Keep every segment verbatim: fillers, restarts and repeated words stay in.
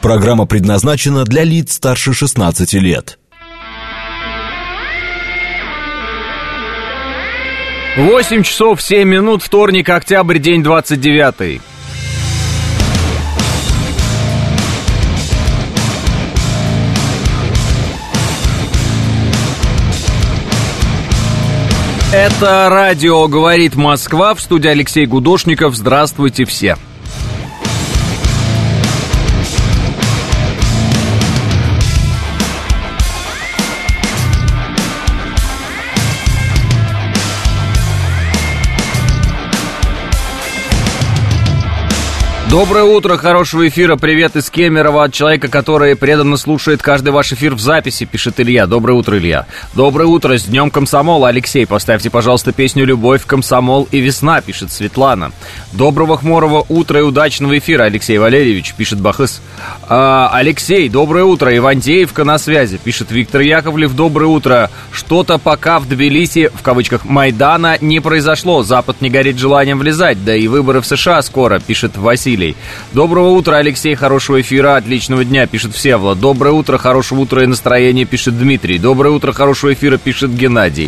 Программа предназначена для лиц старше шестнадцати лет. восемь часов семь минут, вторник, октябрь, день двадцать девятый. Это радио «Говорит Москва», в студии Алексей Гудошников. Здравствуйте все. Доброе утро, хорошего эфира, привет из Кемерово от человека, который преданно слушает каждый ваш эфир в записи, пишет Илья. Доброе утро, Илья. Доброе утро, с Днем Комсомола, Алексей. Поставьте, пожалуйста, песню «Любовь, комсомол и весна», пишет Светлана. Доброго хмурого утра и удачного эфира, Алексей Валерьевич, пишет Бахыс. А, Алексей, доброе утро, Ивантеевка на связи, пишет Виктор Яковлев. Доброе утро. Что-то пока в Тбилиси, в кавычках, Майдана не произошло. Запад не горит желанием влезать, да и выборы в США скоро, пишет Василий. Доброго утра, Алексей, хорошего эфира, отличного дня, пишет Всеволод. Доброе утро, хорошего утра и настроения, пишет Дмитрий. Доброе утро, хорошего эфира, пишет Геннадий.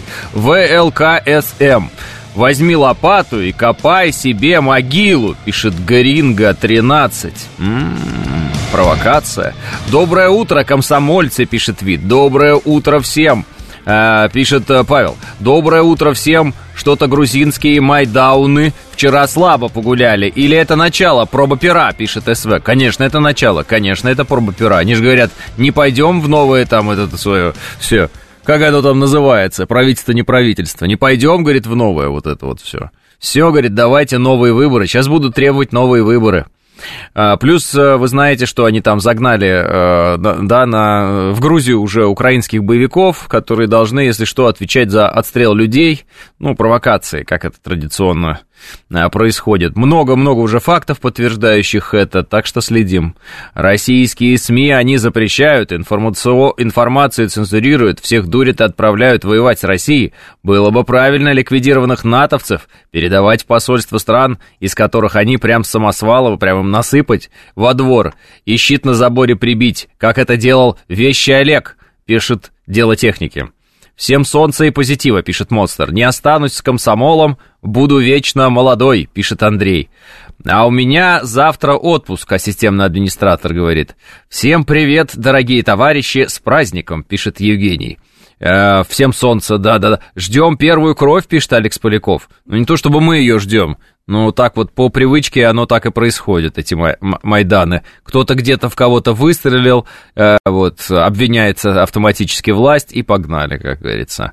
ВЛКСМ. Возьми лопату и копай себе могилу, пишет Горинга тринадцать. М-м-м, провокация. Доброе утро, комсомольцы, пишет Вит. Доброе утро всем. А, пишет Павел. Доброе утро всем. Что-то грузинские майдауны вчера слабо погуляли. Или это начало, проба пера, пишет СВ. Конечно, это начало, конечно, это проба пера. Они же говорят, не пойдем в новое там, это свое, все. Как оно там называется? Правительство, не правительство. Не пойдем, говорит, в новое вот это вот все. Все, говорит, давайте новые выборы. Сейчас будут требовать новые выборы. А, плюс вы знаете, что они там загнали, да, на, в Грузию уже украинских боевиков, которые должны, если что, отвечать за отстрел людей, ну, провокации, как это традиционно происходит. Много-много уже фактов, подтверждающих это, так что следим. Российские СМИ, они запрещают, информацию, информацию цензурируют, всех дурят и отправляют воевать с Россией. Было бы правильно ликвидированных натовцев передавать в посольства стран, из которых они прям с самосвалов, прям им насыпать во двор и щит на заборе прибить, как это делал вещий Олег, пишет Дело техники. Всем солнца и позитива, пишет Монстр. Не останусь с комсомолом, буду вечно молодой, пишет Андрей. А у меня завтра отпуск, а системный администратор говорит. Всем привет, дорогие товарищи, с праздником, пишет Евгений. Э, всем солнца, да-да-да. Ждем первую кровь, пишет Алекс Поляков. Ну, не то чтобы мы ее ждем. Ну, так вот, по привычке оно так и происходит, эти май- майданы. Кто-то где-то в кого-то выстрелил, э, вот, обвиняется автоматически власть, и погнали, как говорится.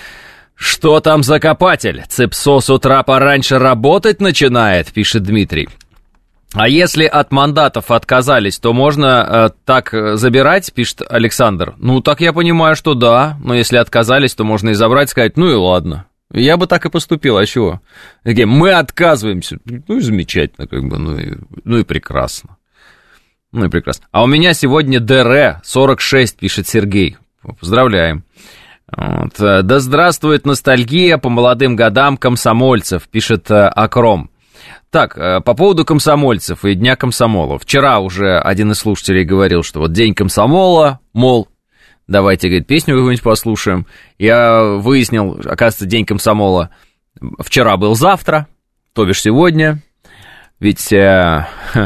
Что там за копатель? Цепсо с утра пораньше работать начинает, пишет Дмитрий. А если от мандатов отказались, то можно э, так забирать, пишет Александр. Ну, так я понимаю, что да, но если отказались, то можно и забрать, сказать, ну и ладно. Я бы так и поступил, а чего? Такие, мы отказываемся. Ну и замечательно, как бы, ну и, ну и прекрасно. Ну и прекрасно. А у меня сегодня ДР сорок шесть, пишет Сергей. Поздравляем. Вот. Да здравствует ностальгия по молодым годам комсомольцев, пишет Акром. Так, по поводу комсомольцев и Дня комсомола. Вчера уже один из слушателей говорил, что вот День комсомола, мол, давайте, говорит, песню какую-нибудь послушаем. Я выяснил, оказывается, День комсомола вчера был завтра, то бишь сегодня. Ведь... Э,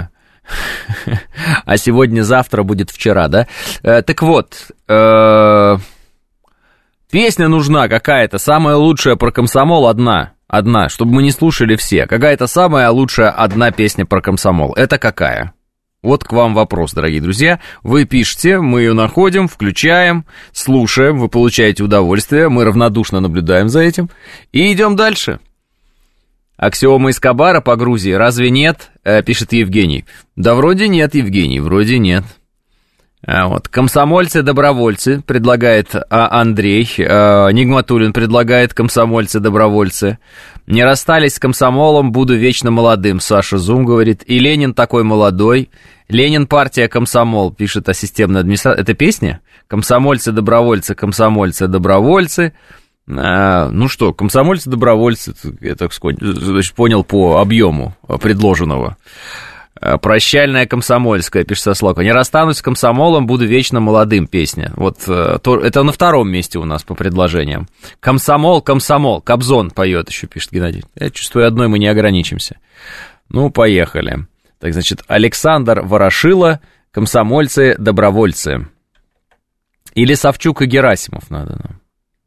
а сегодня-завтра будет вчера, да? Э, так вот, э, песня нужна какая-то, самая лучшая про комсомол одна. Одна, чтобы мы не слушали все. Какая-то самая лучшая одна песня про комсомол. Это какая? Вот к вам вопрос, дорогие друзья. Вы пишете, мы ее находим, включаем, слушаем, вы получаете удовольствие, мы равнодушно наблюдаем за этим и идем дальше. Аксиома Эскобара по Грузии разве нет? Э, пишет Евгений. Да вроде нет, Евгений, вроде нет. А вот. Комсомольцы-добровольцы предлагает а, Андрей, а, Нигматуллин предлагает комсомольцы-добровольцы. Не расстались с комсомолом, буду вечно молодым, Саша Зум говорит. И Ленин такой молодой. Ленин партия комсомол, пишет о системной администрации. Это песня? Комсомольцы-добровольцы, комсомольцы-добровольцы. А, ну что, комсомольцы-добровольцы, я так значит, понял по объему предложенного. Прощальная комсомольская, пишет Сословка. Не расстанусь с комсомолом, буду вечно молодым, песня. Вот то, это на втором месте у нас по предложениям. Комсомол, комсомол, Кобзон поет еще, пишет Геннадий. Я чувствую, одной мы не ограничимся. Ну, поехали. Так, значит, Александр Ворошило, комсомольцы, добровольцы. Или Савчук и Герасимов надо нам.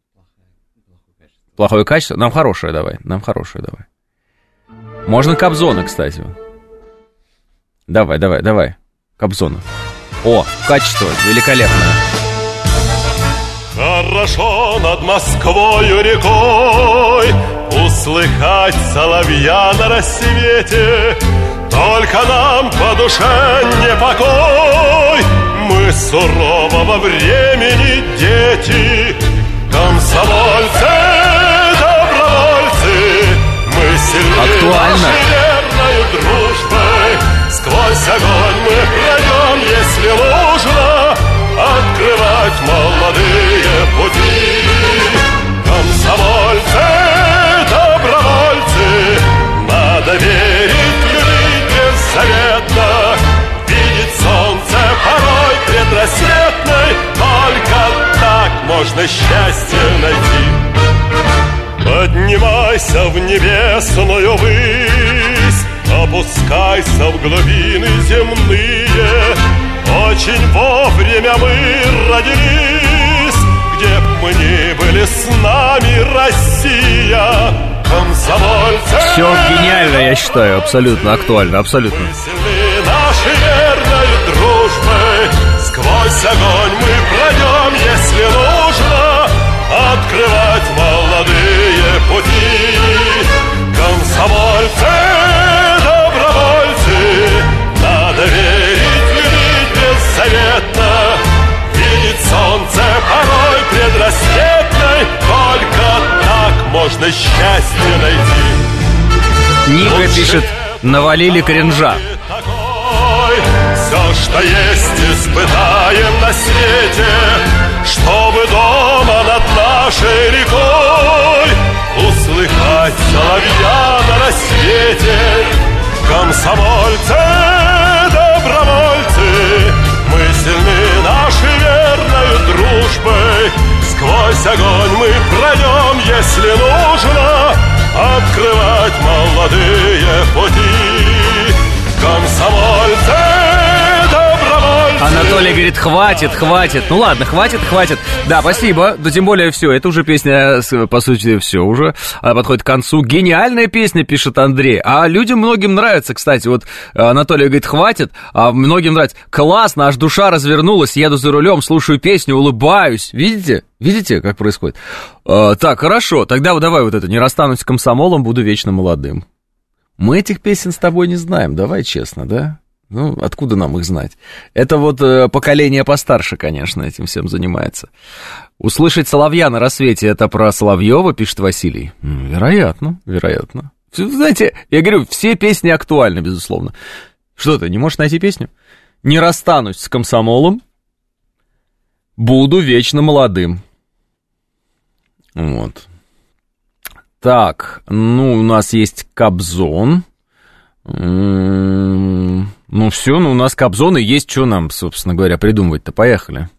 Плохое качество? Нам хорошее давай, нам хорошее давай. Можно Кобзона, кстати. Давай, давай, давай. Кобзона. О, качество великолепное. Хорошо над Москвою рекой услыхать соловья на рассвете. Только нам по душе не покой. Мы сурового времени дети. Комсомольцы, добровольцы. Мы сильны нашей верной дружбой. Сквозь огонь мы пройдем, если нужно, открывать молодые пути. Комсомольцы, добровольцы, надо верить, любить беззаветно, видеть солнце порой предрассветной. Только так можно счастье найти. Поднимайся в небесную высь, опускайся в глубины земные. Очень вовремя мы родились, где б мы ни были, с нами Россия. Комсомольцы. Все гениально, я считаю, абсолютно актуально, абсолютно. Мы сильны нашей верной дружбой. Сквозь огонь мы пройдем, если нужно, открывать молодые пути. Комсомольцы, надо верить, любить беззаветно, видеть солнце порой предрассветной. Только так можно счастье найти. Ника вот пишет, навалили кринжа. Все, что есть, испытаем на свете, чтобы дома над нашей рекой услыхать соловья на рассвете. Комсомольцы, добровольцы, мы сильны нашей верной дружбой. Сквозь огонь мы пройдем, если нужно, открывать молодые пути. Комсомольцы, добровольцы. Анатолий говорит, хватит, хватит. Ну ладно, хватит, хватит. Да, спасибо. Да тем более все, это уже песня, по сути, все уже подходит к концу. Гениальная песня, пишет Андрей. А людям многим нравится, кстати. Вот Анатолий говорит, хватит, а многим нравится. Классно, аж душа развернулась, еду за рулем, слушаю песню, улыбаюсь. Видите? Видите, как происходит? А, так, хорошо, тогда вот давай вот это. Не расстанусь с комсомолом, буду вечно молодым. Мы этих песен с тобой не знаем, давай честно, да? Ну, откуда нам их знать? Это вот э, поколение постарше, конечно, этим всем занимается. Услышать соловья на рассвете, это про Соловьева, пишет Василий. Вероятно, вероятно. Знаете, я говорю, все песни актуальны, безусловно. Что ты, не можешь найти песню? Не расстанусь с комсомолом, буду вечно молодым. Вот. Так, ну, у нас есть Кобзон. Ну, все, ну, у нас Кобзон и есть, что нам, собственно говоря, придумывать-то. Поехали.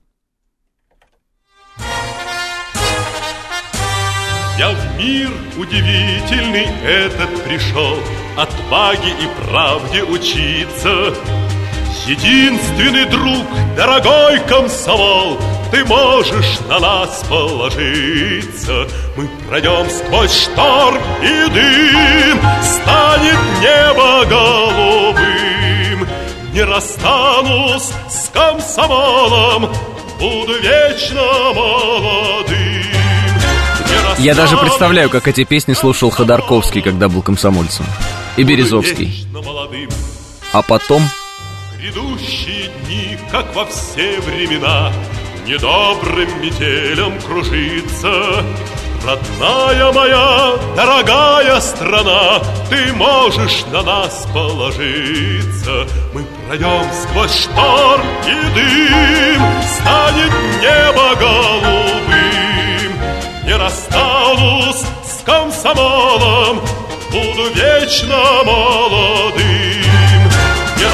Я в мир удивительный этот пришел, отваге и правде учиться. Единственный друг, дорогой комсомол, ты можешь на нас положиться. Мы пройдем сквозь шторм и дым, станет небо голубым. Не расстанусь с комсомолом, буду вечно молодым. Я даже представляю, как эти песни слушал Ходорковский, когда был комсомольцем. И Березовский. А потом... Грядущие дни, как во все времена, недобрым метелем кружится. Родная моя, дорогая страна, ты можешь на нас положиться. Мы пройдем сквозь шторм и дым, станет небо голубым. Не расстанусь с комсомолом, буду вечно молодым.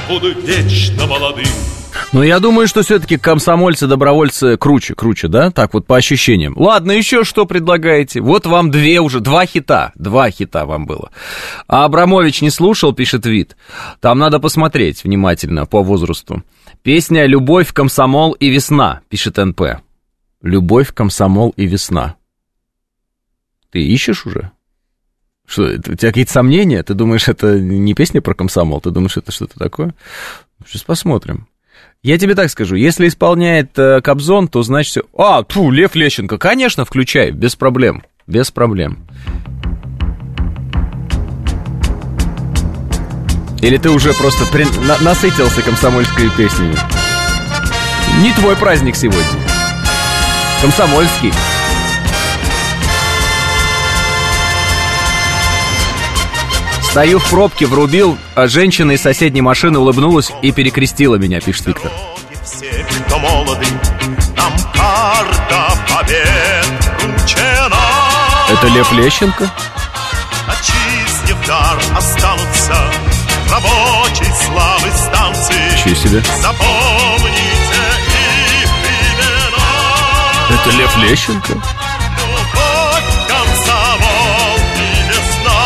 буду вечно молодым. Но я думаю, что все-таки комсомольцы-добровольцы круче, круче, да? Так вот, по ощущениям. Ладно, еще что предлагаете? Вот вам две уже, два хита. Два хита вам было. А Абрамович не слушал, пишет Вит. Там надо посмотреть внимательно по возрасту. Песня «Любовь, комсомол и весна», пишет эн пэ. «Любовь, комсомол и весна». Ты ищешь уже? Что, у тебя какие-то сомнения? Ты думаешь, это не песня про комсомол? Ты думаешь, это что-то такое? Сейчас посмотрим. Я тебе так скажу, если исполняет э, Кобзон, то значит все... А, тьфу, Лев Лещенко, конечно, включай, без проблем, без проблем. Или ты уже просто при... на- насытился комсомольской песней? Не твой праздник сегодня. Комсомольский. Стою в пробке, врубил, а женщина из соседней машины улыбнулась и перекрестила меня, пишет Виктор. Все, кто молоды, нам карта побед вручена. Это Лев Лещенко? Очистив дар, останутся рабочей славы станции. Чего себе? Запомните их имена. Это Лев Лещенко? Любовь, комсомол и весна.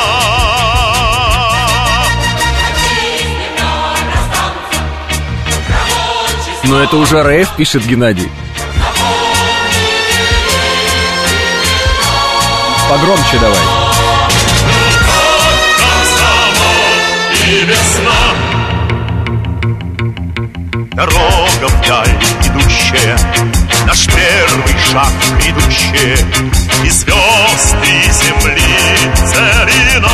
Но это уже рейв, пишет Геннадий. Погромче давай. И весна. Дорога вдаль идущая, наш первый шаг грядущая, и звезд, и земли целина.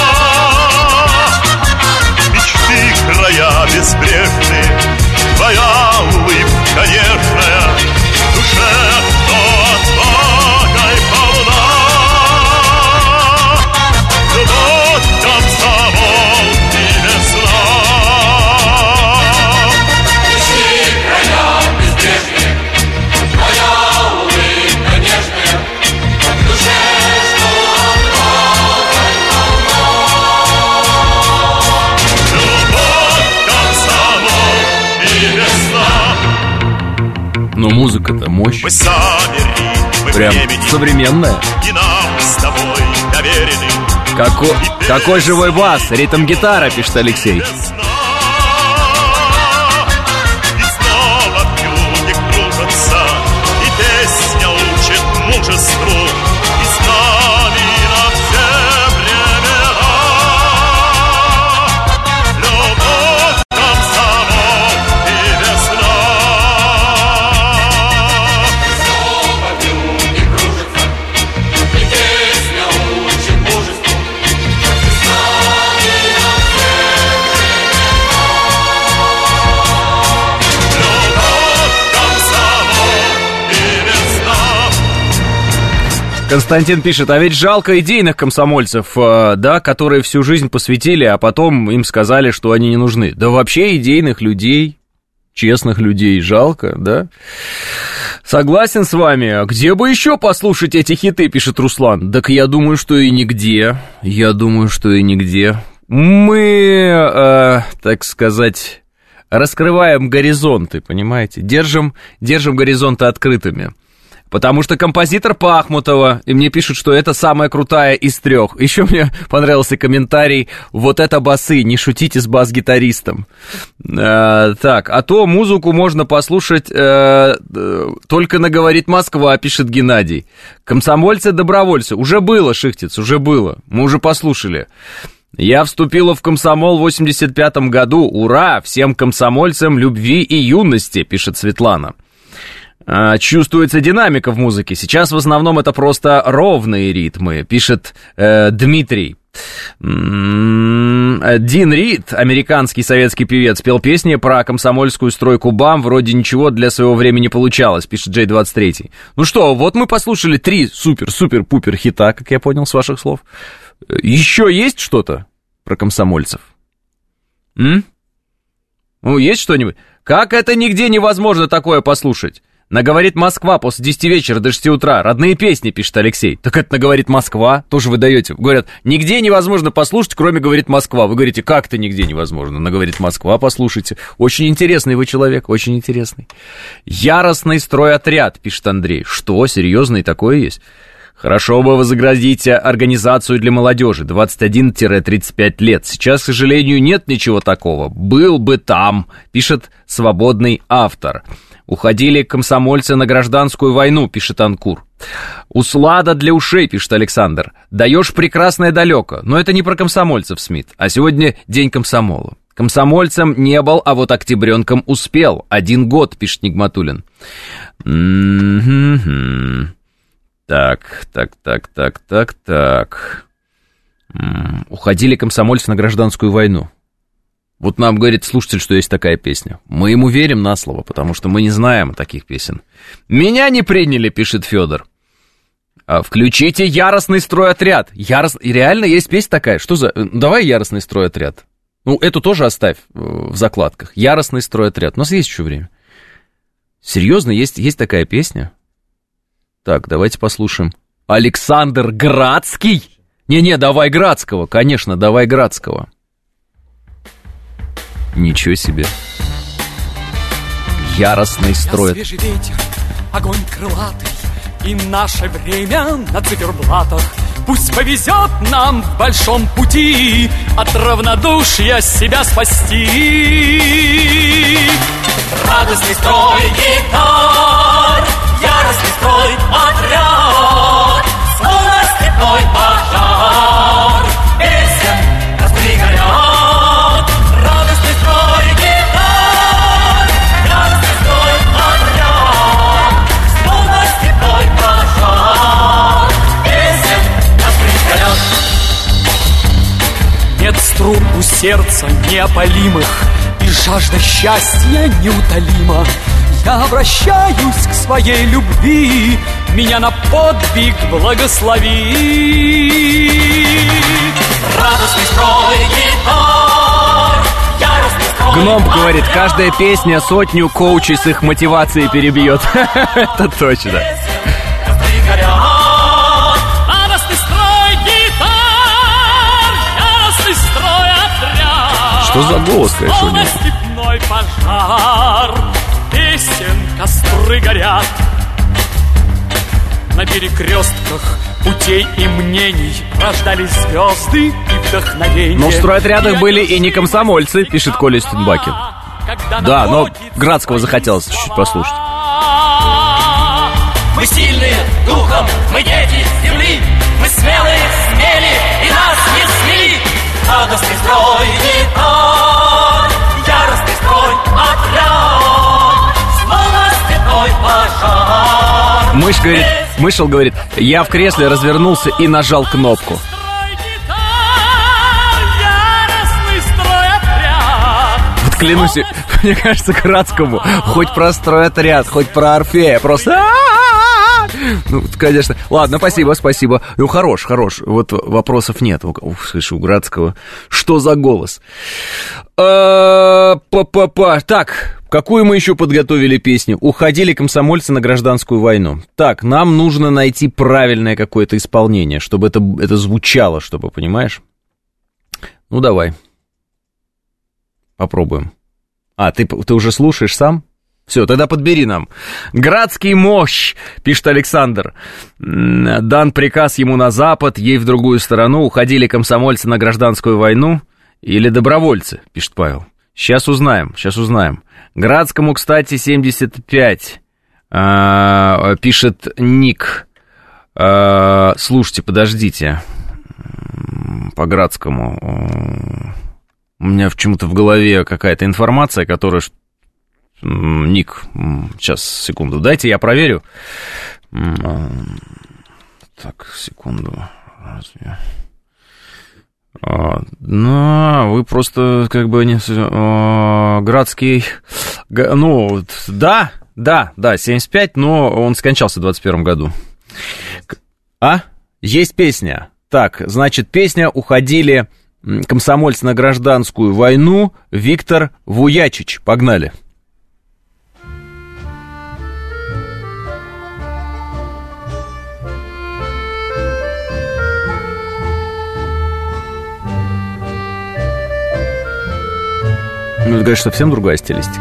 Мечты края безбрежные, твоя улыбка нежная, в душе кто отвагой полна. Любовь, комсомол и весна. Мечты края безбрежные, твоя улыбка нежная, в душе что отвагой полна. Любовь, комсомол и весна. Но музыка-то мощь. Мы сами ритмы Прям времени, современная. и нам с тобой доверены. Какой, какой живой бас, ритм-гитара, пишет Алексей. Весна. И снова в юге кружатся, и песня учит мужеству, и с нами на все времена. Любовь, комсомол и весна. Снова в юге кружатся, и песня учит мужеству, и с нами на все времена. Любовь, комсомол и весна. Константин пишет, а ведь жалко идейных комсомольцев, э, да, которые всю жизнь посвятили, а потом им сказали, что они не нужны. Да вообще идейных людей, честных людей жалко, да? Согласен с вами. Где бы еще послушать эти хиты, пишет Руслан. Так я думаю, что и нигде. Я думаю, что и нигде. Мы, э, так сказать, раскрываем горизонты, понимаете? Держим, держим горизонты открытыми. Потому что композитор Пахмутова, и мне пишут, что это самая крутая из трех. Еще мне понравился комментарий: вот это басы, не шутите с бас-гитаристом. Э, так, а то музыку можно послушать э, э, только на «Говорит Москва», пишет Геннадий. Комсомольцы-добровольцы. Уже было, Шихтиц, уже было. Мы уже послушали. Я вступила в комсомол в восемьдесят пятом году. Ура! Всем комсомольцам любви и юности, пишет Светлана. Чувствуется динамика в музыке. Сейчас в основном это просто ровные ритмы, пишет э, Дмитрий. Дин Рид, американский советский певец, пел песни про комсомольскую стройку БАМ. Вроде ничего для своего времени получалось, пишет Джей двадцать три. Ну что, вот мы послушали три супер-супер-пупер хита, как я понял с ваших слов. Еще есть что-то про комсомольцев? М? Ну, есть что-нибудь? Как это нигде невозможно такое послушать? Наговорит Москва после десяти вечера до шести утра. Родные песни, пишет Алексей. Так это наговорит Москва, тоже вы даете. Говорят, нигде невозможно послушать, кроме говорит Москва. Вы говорите, как-то нигде невозможно. Наговорит Москва, послушайте. Очень интересный вы человек, очень интересный. Яростный стройотряд, пишет Андрей. Что, серьезно, и такое есть? Хорошо бы вы заградите организацию для молодежи двадцать один тридцать пять лет. Сейчас, к сожалению, нет ничего такого. Был бы там, пишет свободный автор. Уходили комсомольцы на гражданскую войну, пишет Анкур. Услада для ушей, пишет Александр. Даешь прекрасное далеко. Но это не про комсомольцев, Смит. А сегодня день комсомола. Комсомольцем не был, а вот октябренком успел. Один год, пишет Нигматуллин. Mm-hmm. Так, так, так, так, так, так. М-м, уходили комсомольцы на гражданскую войну. Вот нам говорит слушатель, что есть такая песня. Мы ему верим на слово, потому что мы не знаем таких песен. Меня не приняли, пишет Федор. А, включите яростный стройотряд. Ярос... И реально есть песня такая. Что за... Давай яростный стройотряд. Ну, эту тоже оставь в закладках. Яростный стройотряд. У нас есть еще время. Серьезно, есть, есть такая песня? Так, давайте послушаем. Александр Градский? Не-не, давай Градского, конечно, давай Градского. Ничего себе. Яростный строй. Свежий ветер, огонь крылатый, и наше время на циферблатах. Пусть повезет нам в большом пути от равнодушия себя спасти. Радостный строй гитар, яростный строй отряд, словно степной пожар, песен костры горят. Радостный строй гитар, яростный строй отряд, словно степной пожар, песен костры горят. Нет струн у сердца неопалимых, и жажда счастья неутолима. Я обращаюсь к своей любви, меня на подвиг благослови. Радостный строй гитар, яростный строй. Гном говорит, каждая песня сотню коучей с их мотивацией перебьет. Это точно. Костры горят. Радостный строй гитар, яростный строй отряд. Что за голос, конечно, у него? Степной пожар, песен костры горят. На перекрестках путей и мнений рождались звезды и вдохновения. Но в стройотрядах были и не комсомольцы, пишет Коля Стенбакин. Да, но Градского захотелось чуть-чуть послушать. Мы сильные духом, мы дети земли, мы смелые, смели, и нас не смели. Радостный строй гитар, яростный строй отряд, словно степной пожар. Мышь говорит, Мышел говорит, я в кресле развернулся и нажал кнопку. Вот клянусь, мне кажется, Градскому хоть про стройотряд, хоть про Орфея, просто... Ну, конечно. Ладно, спасибо, спасибо. Ну, хорош, хорош. Вот вопросов нет. Ух, слышу, у Градского. Что за голос? Па-па-па. Так, какую мы еще подготовили песню? Уходили комсомольцы на гражданскую войну. Так, нам нужно найти правильное какое-то исполнение, чтобы это, это звучало, чтобы, понимаешь? Ну, давай. Попробуем. А, ты, ты уже слушаешь сам? Все, тогда подбери нам. Градский мощь, пишет Александр. Дан приказ ему на запад, ей в другую сторону. Уходили комсомольцы на гражданскую войну или добровольцы, пишет Павел. Сейчас узнаем, сейчас узнаем. Градскому, кстати, семьдесят пять, а, пишет Ник. А, слушайте, подождите. По Градскому. У меня почему-то в голове какая-то информация, которая... Ник, сейчас, секунду, дайте я проверю. Так, секунду. Разве... А, ну, вы просто как бы не... А, Градский... Ну, да, да, да, семьдесят пять, но он скончался в двадцать первом году. А? Есть песня. Так, значит, песня «Уходили комсомольцы на гражданскую войну», Виктор Вуячич. Погнали. Ну, это, конечно, совсем другая стилистика.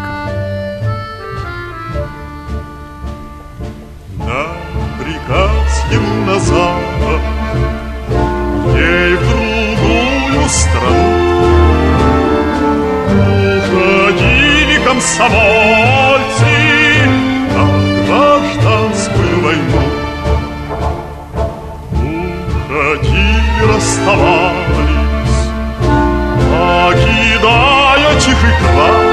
На приказ ему на запад, ей в другую страну уходили комсомольцы на гражданскую войну. Уходили, расставались, покидая тихий край.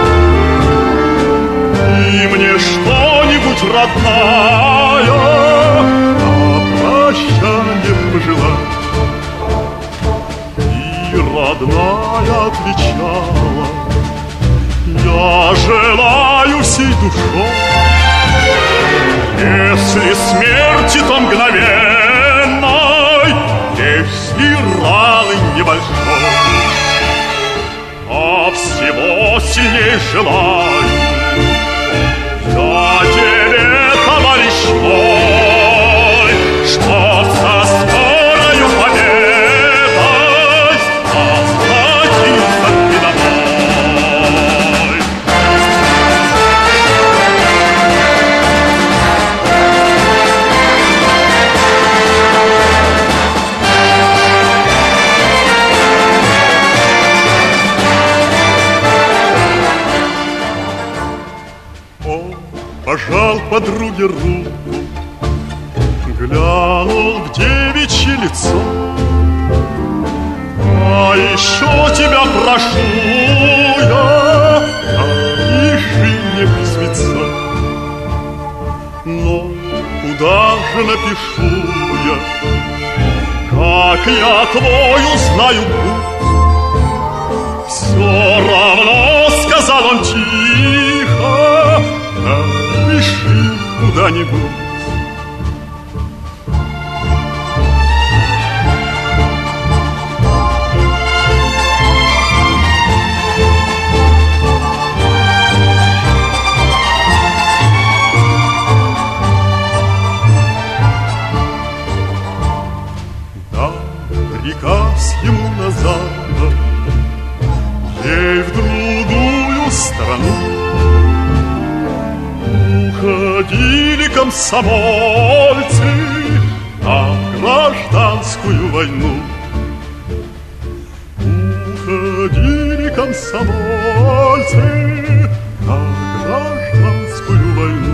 И мне что-нибудь родная на прощанье пожелать. И родная отвечала: я желаю всей душой, если смерти, то мгновенной, если раны небольшой, а всего сильней желаю я тебе, товарищ мой, чтоб со скорою победой возвратился ты домой. Он пожал подруге руку, глянул в девичье лицо. А еще тебя прошу я, напиши мне письмеца. Но куда же напишу я, как я твой узнаю путь? Все равно, сказал он тихо, напиши куда-нибудь. Да, приказ ему на запад, ей в другую страну уходили комсомольцы на гражданскую войну. Уходили комсомольцы на гражданскую войну.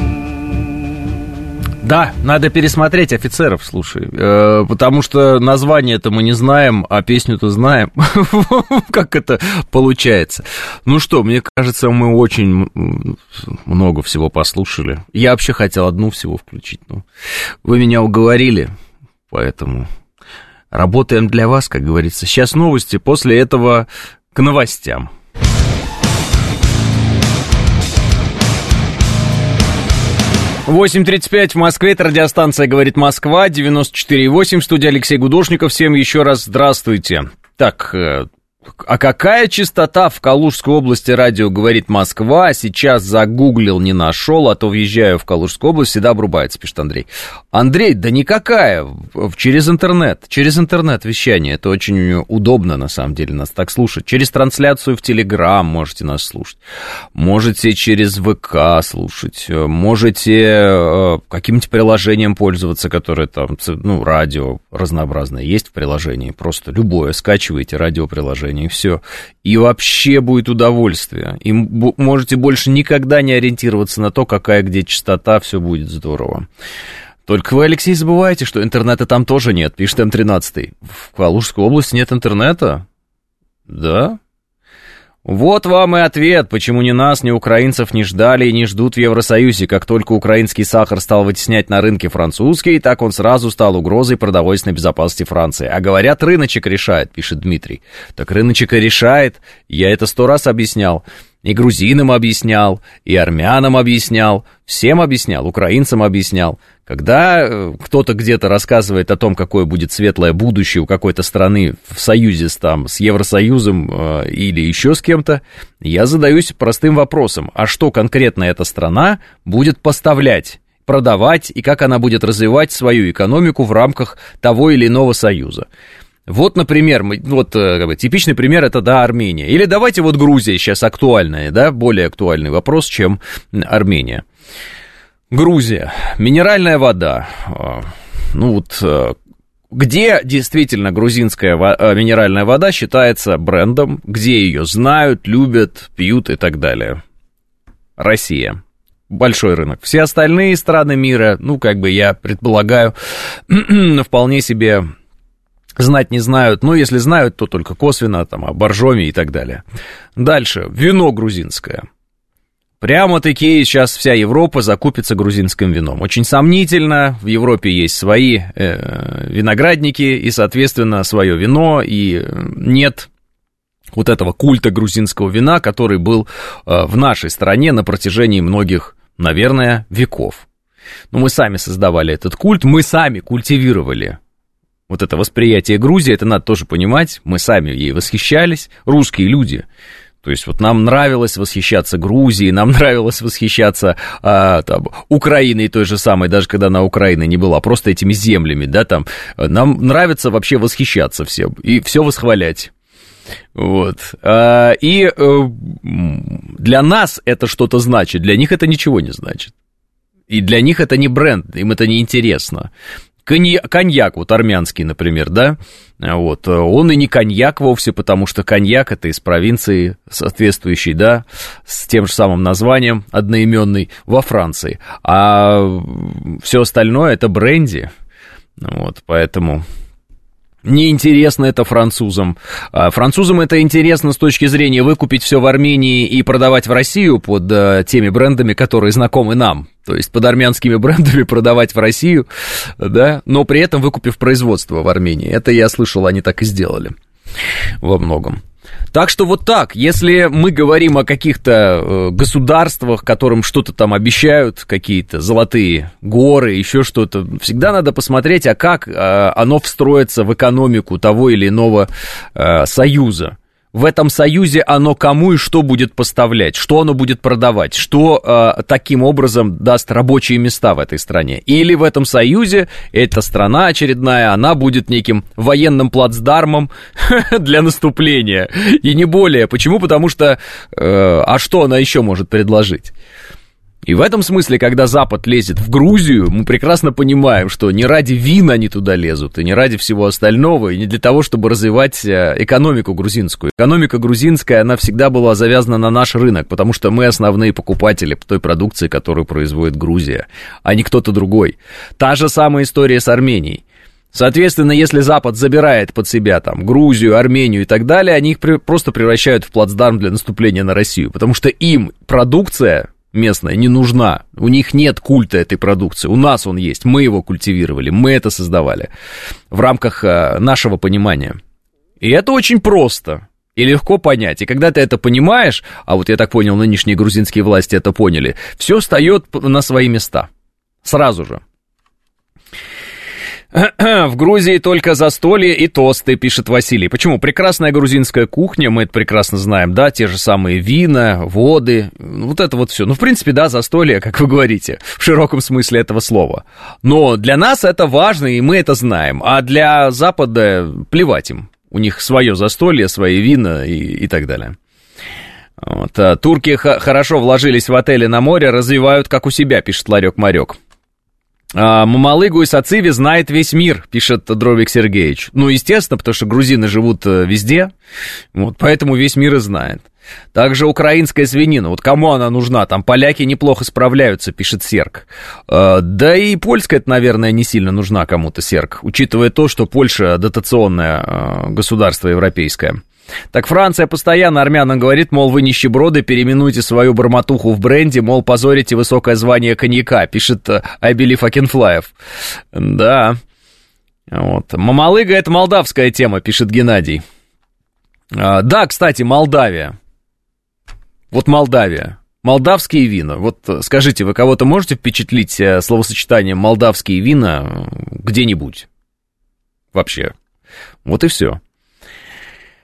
Да, надо пересмотреть «Офицеров», слушай, э, потому что название-то мы не знаем, а песню-то знаем. Как это получается? Ну что, мне кажется, мы очень много всего послушали. Я вообще хотел одну всего включить, но вы меня уговорили, поэтому работаем для вас, как говорится. Сейчас новости, после этого к новостям. восемь тридцать пять в Москве, это радиостанция «Говорит Москва», девяносто четыре и восемь, в студии Алексей Гудошников. Всем еще раз здравствуйте. Так, а какая частота в Калужской области радио «Говорит Москва»? Сейчас загуглил, не нашел, а то въезжаю в Калужскую область, всегда обрубается, пишет Андрей. Андрей, да никакая, через интернет, через интернет вещание, это очень удобно, на самом деле, нас так слушать. Через трансляцию в Телеграм можете нас слушать, можете через ВК слушать, можете каким-нибудь приложением пользоваться, которое там, ну, радио разнообразное есть в приложении, просто любое, скачиваете радиоприложение. И все. И вообще будет удовольствие. И можете больше никогда не ориентироваться на то, какая где частота, все будет здорово. Только вы, Алексей, забываете, что интернета там тоже нет, пишет эм тринадцать. В Калужской области нет интернета? Да? Вот вам и ответ, почему ни нас, ни украинцев не ждали и не ждут в Евросоюзе. Как только украинский сахар стал вытеснять на рынке французский, так он сразу стал угрозой продовольственной безопасности Франции. А говорят, рыночек решает, пишет Дмитрий. Так рыночек и решает, я это сто раз объяснял. И грузинам объяснял, и армянам объяснял, всем объяснял, украинцам объяснял. Когда кто-то где-то рассказывает о том, какое будет светлое будущее у какой-то страны в союзе с, там, с Евросоюзом э, или еще с кем-то, я задаюсь простым вопросом, а что конкретно эта страна будет поставлять, продавать, и как она будет развивать свою экономику в рамках того или иного союза? Вот, например, мы, вот как бы, типичный пример это, да, Армения. Или давайте вот Грузия сейчас актуальная, да, более актуальный вопрос, чем Армения. Грузия, минеральная вода, ну вот, где действительно грузинская минеральная вода считается брендом, где ее знают, любят, пьют и так далее? Россия. Большой рынок. Все остальные страны мира, ну, как бы я предполагаю, вполне себе знать не знают. Ну, если знают, то только косвенно, там, о Боржоме и так далее. Дальше. Вино грузинское. Прямо-таки сейчас вся Европа закупится грузинским вином. Очень сомнительно, в Европе есть свои э, виноградники и, соответственно, свое вино, и нет вот этого культа грузинского вина, который был э, в нашей стране на протяжении многих, наверное, веков. Но мы сами создавали этот культ, мы сами культивировали вот это восприятие Грузии, это надо тоже понимать, мы сами ей восхищались, русские люди. То есть вот нам нравилось восхищаться Грузией, нам нравилось восхищаться а, там, Украиной той же самой, даже когда она Украина не была, просто этими землями, да, там, нам нравится вообще восхищаться всем и все восхвалять. Вот. А, и а, для нас это что-то значит, для них это ничего не значит. И для них это не бренд, им это не интересно. Коньяк, вот армянский, например, да, вот, он и не коньяк вовсе, потому что коньяк это из провинции соответствующей, да, с тем же самым названием, одноименный, во Франции, а все остальное это бренди, вот, поэтому... Неинтересно это французам. Французам это интересно с точки зрения выкупить все в Армении и продавать в Россию под uh, теми брендами, которые знакомы нам. То есть под армянскими брендами продавать в Россию, да, но при этом выкупив производство в Армении. Это я слышал, они так и сделали во многом. Так что вот так, если мы говорим о каких-то государствах, которым что-то там обещают, какие-то золотые горы, еще что-то, всегда надо посмотреть, а как оно встроится в экономику того или иного союза. В этом союзе оно кому и что будет поставлять, что оно будет продавать, что э, таким образом даст рабочие места в этой стране. Или в этом союзе эта страна очередная, она будет неким военным плацдармом для наступления. И не более. Почему? Потому что, э, а что она еще может предложить? И в этом смысле, когда Запад лезет в Грузию, мы прекрасно понимаем, что не ради вин они туда лезут, и не ради всего остального, и не для того, чтобы развивать экономику грузинскую. Экономика грузинская, она всегда была завязана на наш рынок, потому что мы основные покупатели той продукции, которую производит Грузия, а не кто-то другой. Та же самая история с Арменией. Соответственно, если Запад забирает под себя там Грузию, Армению и так далее, они их при- просто превращают в плацдарм для наступления на Россию, потому что им продукция местная не нужна, у них нет культа этой продукции, у нас он есть, мы его культивировали, мы это создавали в рамках а, нашего понимания. И это очень просто и легко понять, и когда ты это понимаешь, а вот я так понял, нынешние грузинские власти это поняли, все встает на свои места, сразу же. В Грузии только застолье и тосты, пишет Василий. Почему? Прекрасная грузинская кухня, мы это прекрасно знаем, да, те же самые вина, воды, вот это вот все. Ну, в принципе, да, застолье, как вы говорите, в широком смысле этого слова. Но для нас это важно, и мы это знаем, а для Запада плевать им. У них свое застолье, свои вина и, и так далее. Вот. А турки х- хорошо вложились в отели на море, развивают как у себя, пишет Ларек-Марек. А, Мамалыгу и Сациви знает весь мир, пишет Дровик Сергеевич. Ну, естественно, потому что грузины живут везде, вот, поэтому весь мир и знает. Также украинская свинина, вот кому она нужна? Там поляки неплохо справляются, пишет Серг. А, да и польская, это, наверное, не сильно нужна кому-то, Серг, учитывая то, что Польша дотационное а, государство европейское. Так Франция постоянно армянам говорит, мол, вы нищеброды, переименуйте свою бормотуху в бренде, мол, позорите высокое звание коньяка, пишет Айбели Факенфлаев. Да. Вот. Мамалыга — это молдавская тема, пишет Геннадий. А, да, кстати, Молдавия. Вот Молдавия. Молдавские вина. Вот скажите, вы кого-то можете впечатлить словосочетанием молдавские вина где-нибудь? Вообще. Вот и все.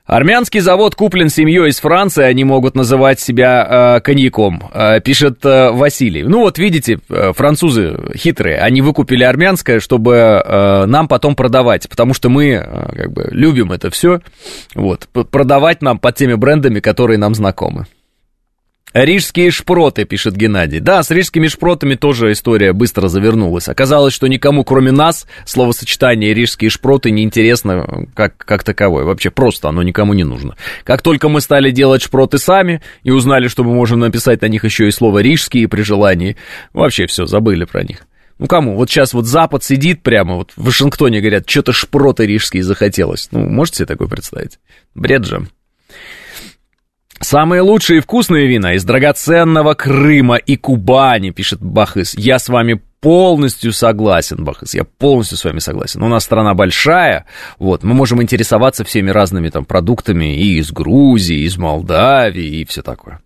Армянский завод куплен семьей из Франции, они могут называть себя э, коньяком, э, пишет э, Василий. Ну вот видите, э, французы хитрые, они выкупили армянское, чтобы э, нам потом продавать, потому что мы э, как бы любим это все, вот, продавать нам под теми брендами, которые нам знакомы. Рижские шпроты, пишет Геннадий. Да, с рижскими шпротами тоже история быстро завернулась. Оказалось, что никому, кроме нас, словосочетание рижские шпроты неинтересно как, как таковое. Вообще просто оно никому не нужно. Как только мы стали делать шпроты сами и узнали, что мы можем написать на них еще и слово рижские при желании, вообще все, забыли про них. Ну кому? Вот сейчас вот Запад сидит прямо, вот в Вашингтоне говорят, что-то шпроты рижские захотелось. Ну, можете себе такое представить? Бред же. Самые лучшие и вкусные вина из драгоценного Крыма и Кубани, пишет Бахыс. Я с вами полностью согласен, Бахыс, я полностью с вами согласен. У нас страна большая, вот, мы можем интересоваться всеми разными там продуктами и из Грузии, и из Молдавии, и все такое.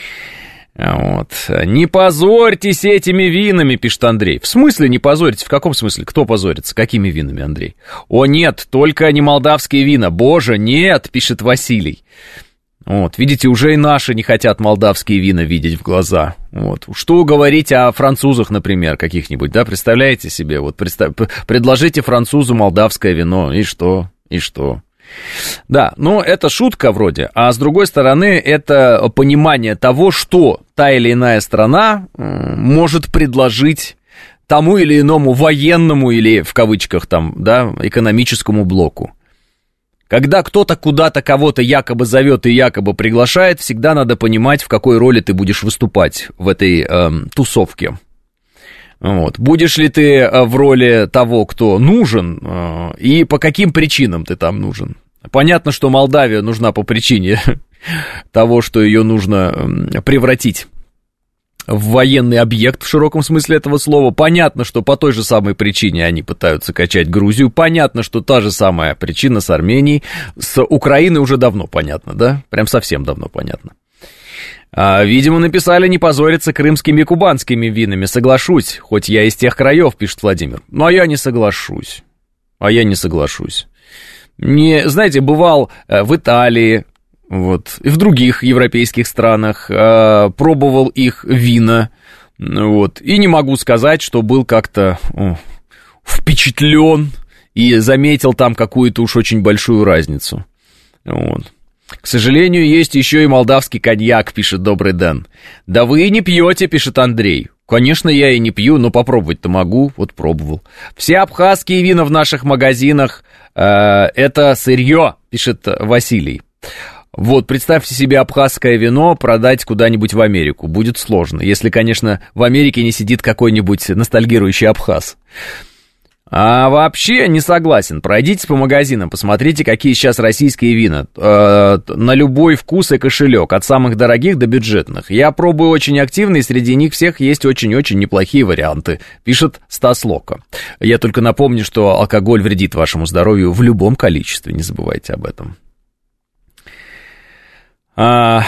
Вот. Не позорьтесь этими винами, пишет Андрей. В смысле не позорьтесь? В каком смысле? Кто позорится? Какими винами, Андрей? О, нет, только не молдавские вина. Боже, нет, пишет Василий. Вот, видите, уже и наши не хотят молдавские вина видеть в глаза. Вот. Что говорить о французах, например, каких-нибудь, да, представляете себе, вот представ... предложите французу молдавское вино, и что, и что. Да, ну, это шутка вроде, а с другой стороны, это понимание того, что та или иная страна может предложить тому или иному военному или, в кавычках, там, да, экономическому блоку. Когда кто-то куда-то кого-то якобы зовет и якобы приглашает, всегда надо понимать, в какой роли ты будешь выступать в этой э, тусовке. Вот. Будешь ли ты в роли того, кто нужен, э, и по каким причинам ты там нужен. Понятно, что Молдавия нужна по причине того, что ее нужно превратить в военный объект в широком смысле этого слова. Понятно, что по той же самой причине они пытаются качать Грузию. Понятно, что та же самая причина с Арменией. С Украиной уже давно понятно, да? Прям совсем давно понятно. А, видимо, написали не позориться крымскими и кубанскими винами. Соглашусь, хоть я из тех краев, пишет Владимир. Но я не соглашусь. А я не соглашусь. Не, знаете, бывал в Италии, вот, и в других европейских странах, э, пробовал их вина, вот, и не могу сказать, что был как-то о, впечатлен и заметил там какую-то уж очень большую разницу, вот. К сожалению, есть еще и молдавский коньяк, пишет Добрый Дэн. Да вы и не пьете, пишет Андрей. Конечно, я и не пью, но попробовать-то могу, вот пробовал. Все абхазские вина в наших магазинах э, это сырье, пишет Василий. Вот, представьте себе абхазское вино продать куда-нибудь в Америку. Будет сложно, если, конечно, в Америке не сидит какой-нибудь ностальгирующий абхаз. А вообще не согласен. Пройдитесь по магазинам, посмотрите, какие сейчас российские вина. Э, на любой вкус и кошелек, от самых дорогих до бюджетных. Я пробую очень активно, и среди них всех есть очень-очень неплохие варианты, пишет Стас Лока. Я только напомню, что алкоголь вредит вашему здоровью в любом количестве, не забывайте об этом. А...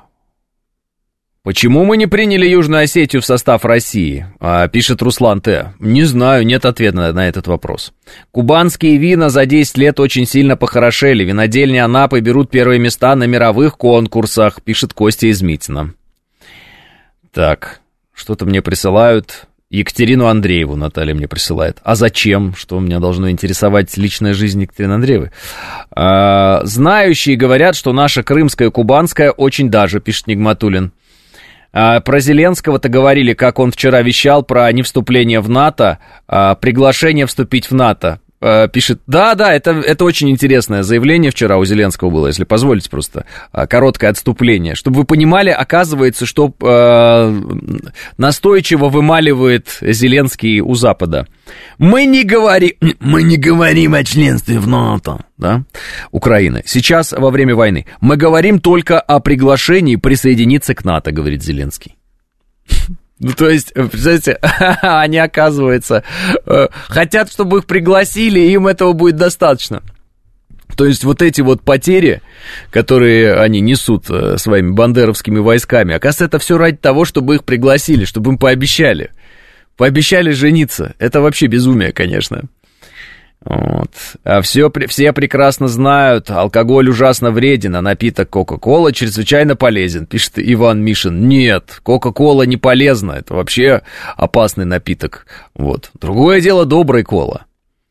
Почему мы не приняли Южную Осетию в состав России? А, пишет Руслан Т. Не знаю, нет ответа на этот вопрос. Кубанские вина за десять лет очень сильно похорошели. Винодельни Анапы берут первые места на мировых конкурсах, пишет Костя из Митина. Так, что-то мне присылают. Екатерину Андрееву Наталья мне присылает. А зачем? Что меня должно интересовать личная жизнь Екатерины Андреевой? А, знающие говорят, что наша крымская и кубанская очень даже, пишет Нигматуллин. А, про Зеленского-то говорили, как он вчера вещал про невступление в НАТО, а, приглашение вступить в НАТО. А, пишет, да-да, это, это очень интересное заявление вчера у Зеленского было, если позволите просто, а, короткое отступление. Чтобы вы понимали, оказывается, что а, настойчиво вымаливает Зеленский у Запада. Мы не говорим, мы не говорим о членстве в НАТО, да, Украины. Сейчас во время войны. Мы говорим только о приглашении присоединиться к НАТО, говорит Зеленский. Ну, то есть, представляете, они, оказывается, хотят, чтобы их пригласили, и им этого будет достаточно. То есть, вот эти вот потери, которые они несут своими бандеровскими войсками, оказывается, это все ради того, чтобы их пригласили, чтобы им пообещали. Пообещали жениться. Это вообще безумие, конечно. Вот. А все, все прекрасно знают, алкоголь ужасно вреден, а напиток Кока-Кола чрезвычайно полезен, пишет Иван Мишин. Нет, Кока-Кола не полезна, это вообще опасный напиток. Вот. Другое дело добрая кола.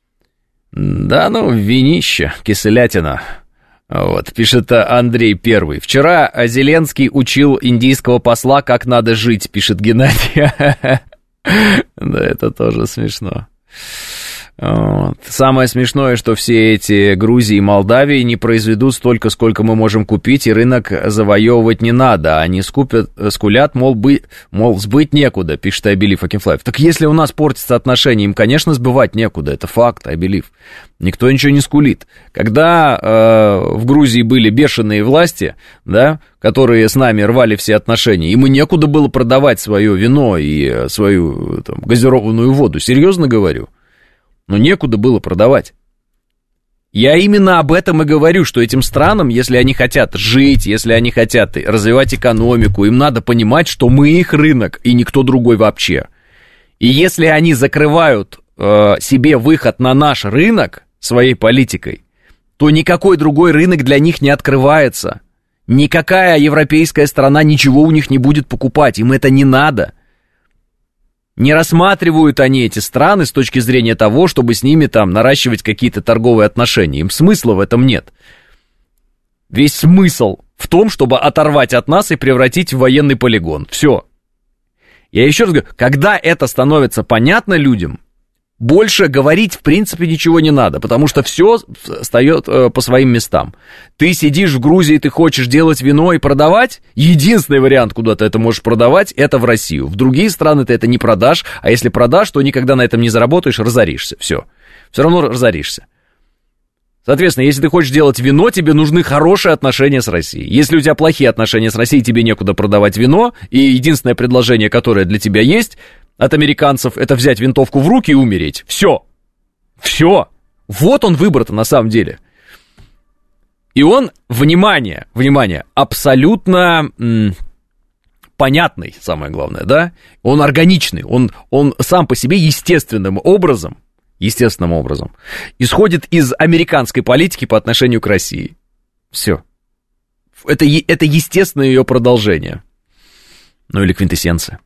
Да, ну, винище, киселятина. Вот, пишет Андрей Первый. Вчера Зеленский учил индийского посла, как надо жить, пишет Геннадий. Да, это тоже смешно. Вот. Самое смешное, что все эти Грузии и Молдавии не произведут столько, сколько мы можем купить, и рынок завоевывать не надо. Они скупят, скулят, мол, бы, мол, сбыть некуда, пишет I Believe Fucking Flive. Так если у нас портятся отношения, им, конечно, сбывать некуда, это факт, I Believe. Никто ничего не скулит. Когда э, в Грузии были бешеные власти, да, которые с нами рвали все отношения, им и некуда было продавать свое вино и свою там, газированную воду, серьезно говорю. Но некуда было продавать. Я именно об этом и говорю, что этим странам, если они хотят жить, если они хотят развивать экономику, им надо понимать, что мы их рынок, и никто другой вообще. И если они закрывают э, себе выход на наш рынок своей политикой, то никакой другой рынок для них не открывается. Никакая европейская страна ничего у них не будет покупать, им это не надо. Не рассматривают они эти страны с точки зрения того, чтобы с ними там наращивать какие-то торговые отношения. Им смысла в этом нет. Весь смысл в том, чтобы оторвать от нас и превратить в военный полигон. Все. Я еще раз говорю, когда это становится понятно людям, больше говорить в принципе ничего не надо, потому что все встает э, по своим местам. Ты сидишь в Грузии, ты хочешь делать вино и продавать, единственный вариант, куда ты это можешь продавать, это в Россию. В другие страны ты это не продашь, а если продашь, то никогда на этом не заработаешь, разоришься, все. Все равно разоришься. Соответственно, если ты хочешь делать вино, тебе нужны хорошие отношения с Россией. Если у тебя плохие отношения с Россией, тебе некуда продавать вино, и единственное предложение, которое для тебя есть от американцев, это взять винтовку в руки и умереть. Все. Все. Вот он выбор-то на самом деле. И он, внимание, внимание, абсолютно м, понятный, самое главное, да? Он органичный, он, он сам по себе естественным образом, естественным образом исходит из американской политики по отношению к России. Все. Это, это естественное ее продолжение. Ну или квинтэссенция.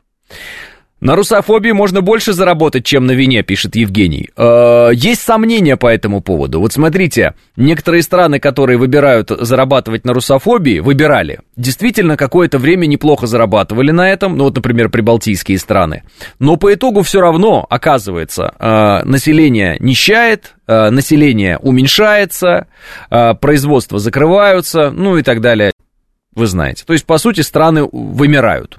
На русофобии можно больше заработать, чем на вине, пишет Евгений. Э, есть сомнения по этому поводу. Вот смотрите, некоторые страны, которые выбирают зарабатывать на русофобии, выбирали, действительно какое-то время неплохо зарабатывали на этом, ну вот, например, прибалтийские страны. Но по итогу все равно, оказывается, э, население нищает, э, население уменьшается, э, производства закрываются, ну и так далее. Вы знаете. То есть, по сути, страны вымирают,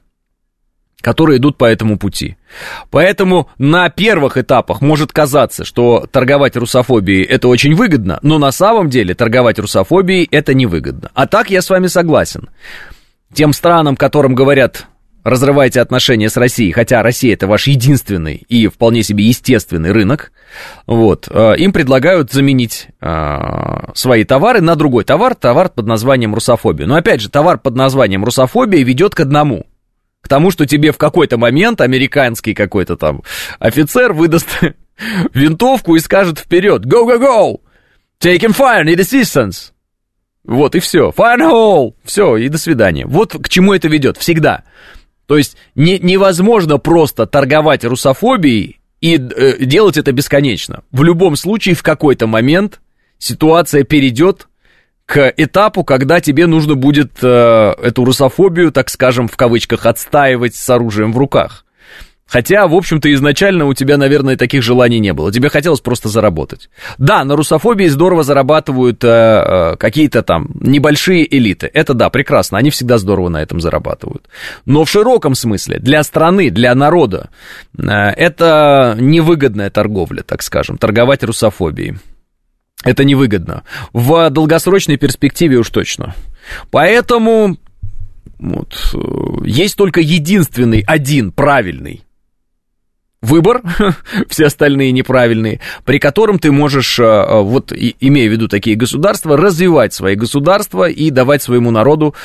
которые идут по этому пути. Поэтому на первых этапах может казаться, что торговать русофобией это очень выгодно, но на самом деле торговать русофобией это невыгодно. А так я с вами согласен. Тем странам, которым говорят, разрывайте отношения с Россией, хотя Россия это ваш единственный и вполне себе естественный рынок, вот, им предлагают заменить э, свои товары на другой товар, товар под названием русофобия. Но опять же, товар под названием русофобия ведет к одному. К тому, что тебе в какой-то момент американский какой-то там офицер выдаст винтовку и скажет вперед: go, go, go, taking fire, need assistance. Вот и все, fire in hole, все, и до свидания. Вот к чему это ведет всегда. То есть не, невозможно просто торговать русофобией и э, делать это бесконечно. В любом случае в какой-то момент ситуация перейдет к этапу, когда тебе нужно будет э, эту русофобию, так скажем, в кавычках, отстаивать с оружием в руках. Хотя, в общем-то, изначально у тебя, наверное, таких желаний не было. Тебе хотелось просто заработать. Да, на русофобии здорово зарабатывают э, э, какие-то там небольшие элиты. Это да, прекрасно, они всегда здорово на этом зарабатывают. Но в широком смысле, для страны, для народа, э, это невыгодная торговля, так скажем, торговать русофобией. Это невыгодно. В долгосрочной перспективе уж точно. Поэтому вот, есть только единственный, один правильный выбор, все остальные неправильные, при котором ты можешь, вот имея в виду такие государства, развивать свои государства и давать своему народу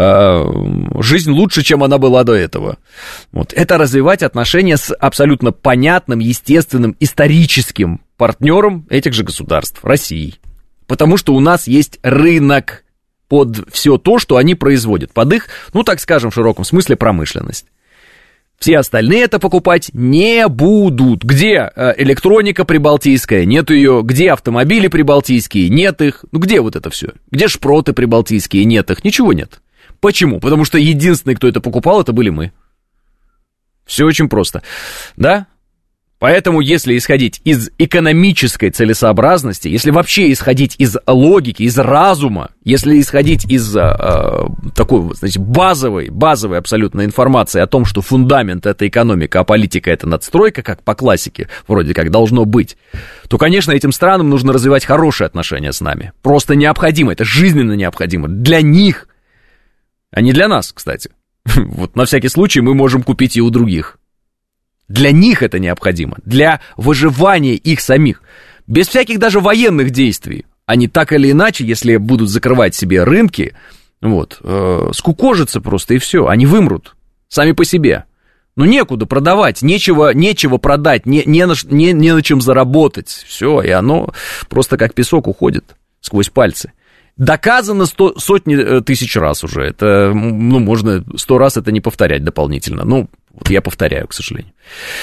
жизнь лучше, чем она была до этого. Вот. Это развивать отношения с абсолютно понятным, естественным, историческим партнером этих же государств, Россией. Потому что у нас есть рынок под все то, что они производят, под их, ну так скажем, в широком смысле промышленность. Все остальные это покупать не будут. Где электроника прибалтийская? Нет ее. Где автомобили прибалтийские? Нет их. Ну где вот это все? Где шпроты прибалтийские? Нет их. Ничего нет. Почему? Потому что единственный, кто это покупал, это были мы. Все очень просто. Да? Поэтому, если исходить из экономической целесообразности, если вообще исходить из логики, из разума, если исходить из э, такой, знаете, базовой, базовой абсолютно информации о том, что фундамент — это экономика, а политика — это надстройка, как по классике вроде как должно быть, то, конечно, этим странам нужно развивать хорошие отношения с нами. Просто необходимо, это жизненно необходимо для них, а не для нас, кстати. Вот на всякий случай мы можем купить и у других. Для них это необходимо, для выживания их самих, без всяких даже военных действий. Они так или иначе, если будут закрывать себе рынки, вот, э, скукожатся просто и все, они вымрут сами по себе. Ну, некуда продавать, нечего, нечего продать, не, не, на, не, не на чем заработать, все, и оно просто как песок уходит сквозь пальцы. Доказано сто, сотни тысяч раз уже, это, ну, можно сто раз это не повторять дополнительно, ну, вот я повторяю, к сожалению.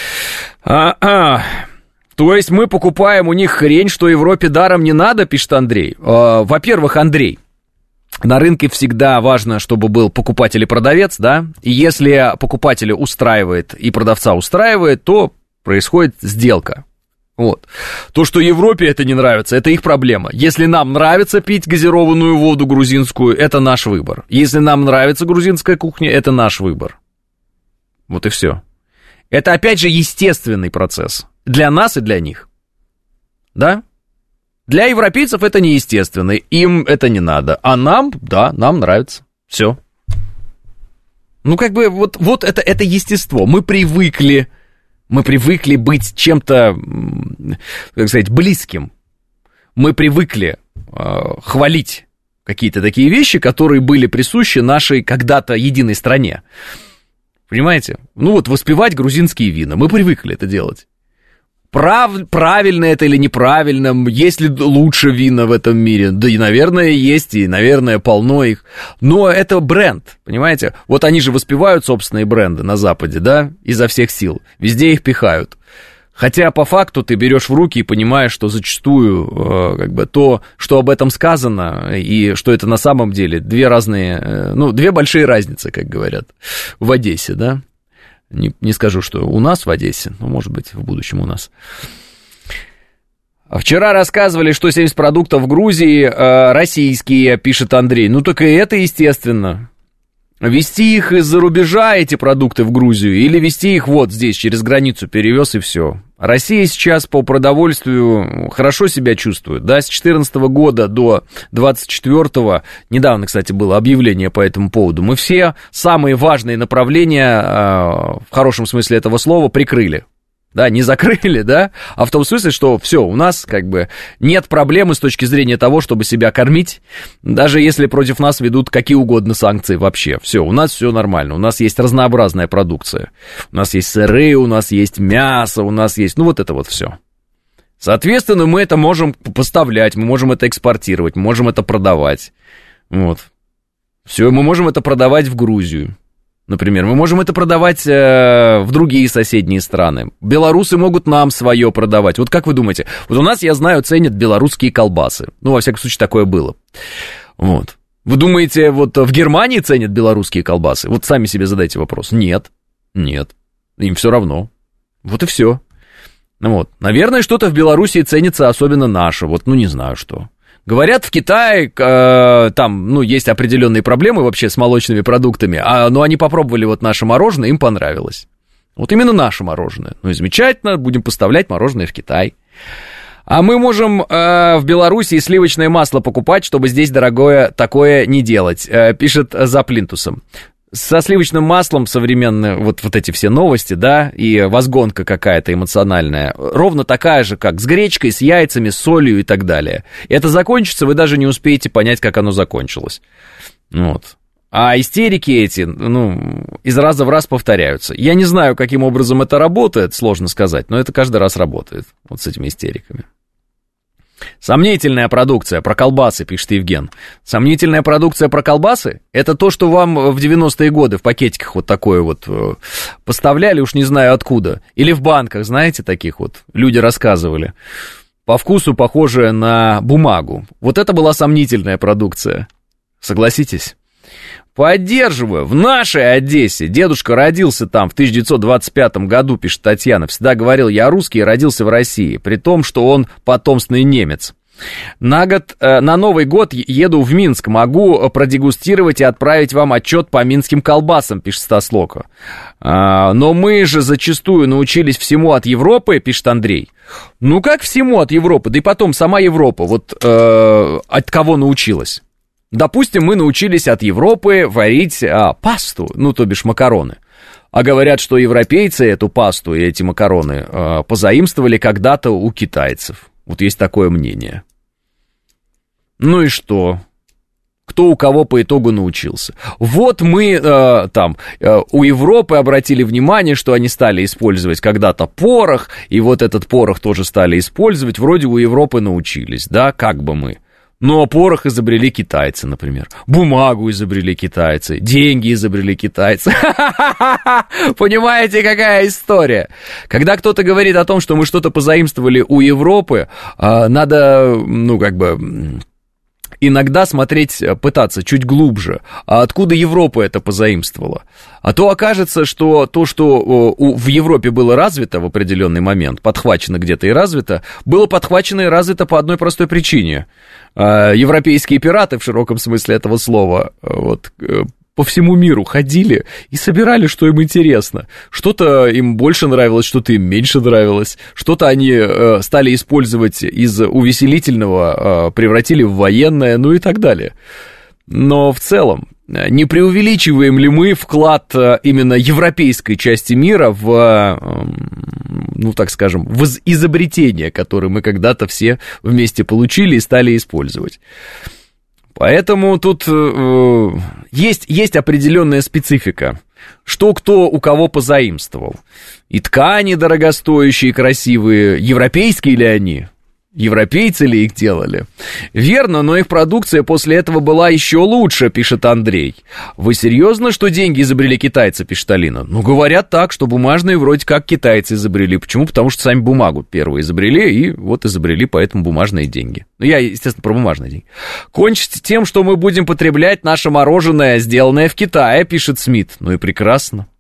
А-а. То есть мы покупаем у них хрень, что Европе даром не надо, пишет Андрей. А, во-первых, Андрей, на рынке всегда важно, чтобы был покупатель и продавец, да, и если покупателя устраивает и продавца устраивает, то происходит сделка. Вот. То, что Европе это не нравится, это их проблема. Если нам нравится пить газированную воду грузинскую, это наш выбор. Если нам нравится грузинская кухня, это наш выбор. Вот и все. Это, опять же, естественный процесс. Для нас и для них. Да? Для европейцев это неестественно. Им это не надо. А нам, да, нам нравится. Все. Ну, как бы, вот, вот это, это естество. Мы привыкли, мы привыкли быть чем-то, как сказать, близким. Мы привыкли э, хвалить какие-то такие вещи, которые были присущи нашей когда-то единой стране. Понимаете? Ну вот воспевать грузинские вина. Мы привыкли это делать. Прав, правильно это или неправильно? Есть ли лучше вина в этом мире? Да и, наверное, есть, и, наверное, полно их. Но это бренд, понимаете? Вот они же воспевают собственные бренды на Западе, да? Изо всех сил. Везде их пихают. Хотя по факту ты берешь в руки и понимаешь, что зачастую э, как бы то, что об этом сказано, и что это на самом деле две разные, э, ну, две большие разницы, как говорят, в Одессе, да? Не, не скажу, что у нас в Одессе, но, может быть, в будущем у нас. Вчера рассказывали, что семьдесят продуктов в Грузии э, российские, пишет Андрей. Ну, так и это естественно. Везти их из-за рубежа, эти продукты, в Грузию, или везти их вот здесь, через границу перевез, и все. Россия сейчас по продовольствию хорошо себя чувствует, да, с две тысячи четырнадцатого года до двадцать четвёртого, недавно, кстати, было объявление по этому поводу, мы все самые важные направления, в хорошем смысле этого слова, прикрыли. Да, не закрыли, да, а в том смысле, что все, у нас как бы нет проблемы с точки зрения того, чтобы себя кормить, даже если против нас ведут какие угодно санкции вообще. Все, у нас все нормально, у нас есть разнообразная продукция, у нас есть сыры, у нас есть мясо, у нас есть, ну вот это вот все. Соответственно, мы это можем поставлять, мы можем это экспортировать, мы можем это продавать, вот. Все, мы можем это продавать в Грузию. Например, мы можем это продавать э, в другие соседние страны. Белорусы могут нам свое продавать. Вот как вы думаете? Вот у нас, я знаю, ценят белорусские колбасы. Ну, во всяком случае, такое было. Вот. Вы думаете, вот в Германии ценят белорусские колбасы? Вот сами себе задайте вопрос. Нет. Нет. Им все равно. Вот и все. Ну, вот. Наверное, что-то в Белоруссии ценится особенно наше. Вот, ну, не знаю что. Говорят, в Китае э, там, ну, есть определенные проблемы вообще с молочными продуктами, а, но они попробовали вот наше мороженое, им понравилось. Вот именно наше мороженое. Ну, и замечательно, будем поставлять мороженое в Китай. А мы можем э, в Беларуси сливочное масло покупать, чтобы здесь дорогое такое не делать, э, пишет за плинтусом. со сливочным маслом современные, вот, вот эти все новости, да, и возгонка какая-то эмоциональная, ровно такая же, как с гречкой, с яйцами, с солью и так далее. Это закончится, вы даже не успеете понять, как оно закончилось. Вот. А истерики эти, ну, из раза в раз повторяются. Я не знаю, каким образом это работает, сложно сказать, но это каждый раз работает, вот с этими истериками. Сомнительная продукция про колбасы, пишет Евген. Сомнительная продукция про колбасы? Это то, что вам в девяностые годы в пакетиках вот такое вот поставляли, уж не знаю откуда. Или в банках, знаете, таких вот люди рассказывали. По вкусу похожее на бумагу. Вот это была сомнительная продукция. Согласитесь? Поддерживаю. В нашей Одессе дедушка родился там в тысяча девятьсот двадцать пятом году, пишет Татьяна. Всегда говорил, я русский и родился в России, при том, что он потомственный немец. На год, э, на Новый год еду в Минск, могу продегустировать и отправить вам отчет по минским колбасам, пишет Стас Локо. А, но мы же зачастую научились всему от Европы, пишет Андрей. Ну как всему от Европы? Да и потом сама Европа, вот э, от кого научилась? Допустим, мы научились от Европы варить а, пасту, ну, то бишь макароны. А говорят, что европейцы эту пасту и эти макароны а, позаимствовали когда-то у китайцев. Вот есть такое мнение. Ну и что? Кто у кого по итогу научился? Вот мы а, там а, у Европы обратили внимание, что они стали использовать когда-то порох, и вот этот порох тоже стали использовать. Вроде у Европы научились, да, как бы мы. Но порох изобрели китайцы, например. Бумагу изобрели китайцы. Деньги изобрели китайцы. Понимаете, какая история? Когда кто-то говорит о том, что мы что-то позаимствовали у Европы, надо, ну, как бы... иногда смотреть, пытаться чуть глубже, а откуда Европа это позаимствовала. А то окажется, что то, что в Европе было развито в определенный момент, подхвачено где-то и развито, было подхвачено и развито по одной простой причине. Европейские пираты, в широком смысле этого слова, вот, по всему миру ходили и собирали, что им интересно. Что-то им больше нравилось, что-то им меньше нравилось. Что-то они э, стали использовать из увеселительного, э, превратили в военное, ну и так далее. Но в целом, не преувеличиваем ли мы вклад э, именно европейской части мира в, э, ну так скажем, в изобретение, которое мы когда-то все вместе получили и стали использовать? Поэтому тут э, есть, есть определенная специфика, что кто у кого позаимствовал. И ткани дорогостоящие, красивые, европейские ли они? Европейцы ли их делали? Верно, но их продукция после этого была еще лучше, пишет Андрей. Вы серьезно, что деньги изобрели китайцы, пишет Алина? Ну, говорят так, что бумажные вроде как китайцы изобрели. Почему? Потому что сами бумагу первые изобрели, и вот изобрели поэтому бумажные деньги. Ну, я, естественно, про бумажные деньги. Кончится тем, что мы будем потреблять наше мороженое, сделанное в Китае, пишет Смит. Ну и прекрасно.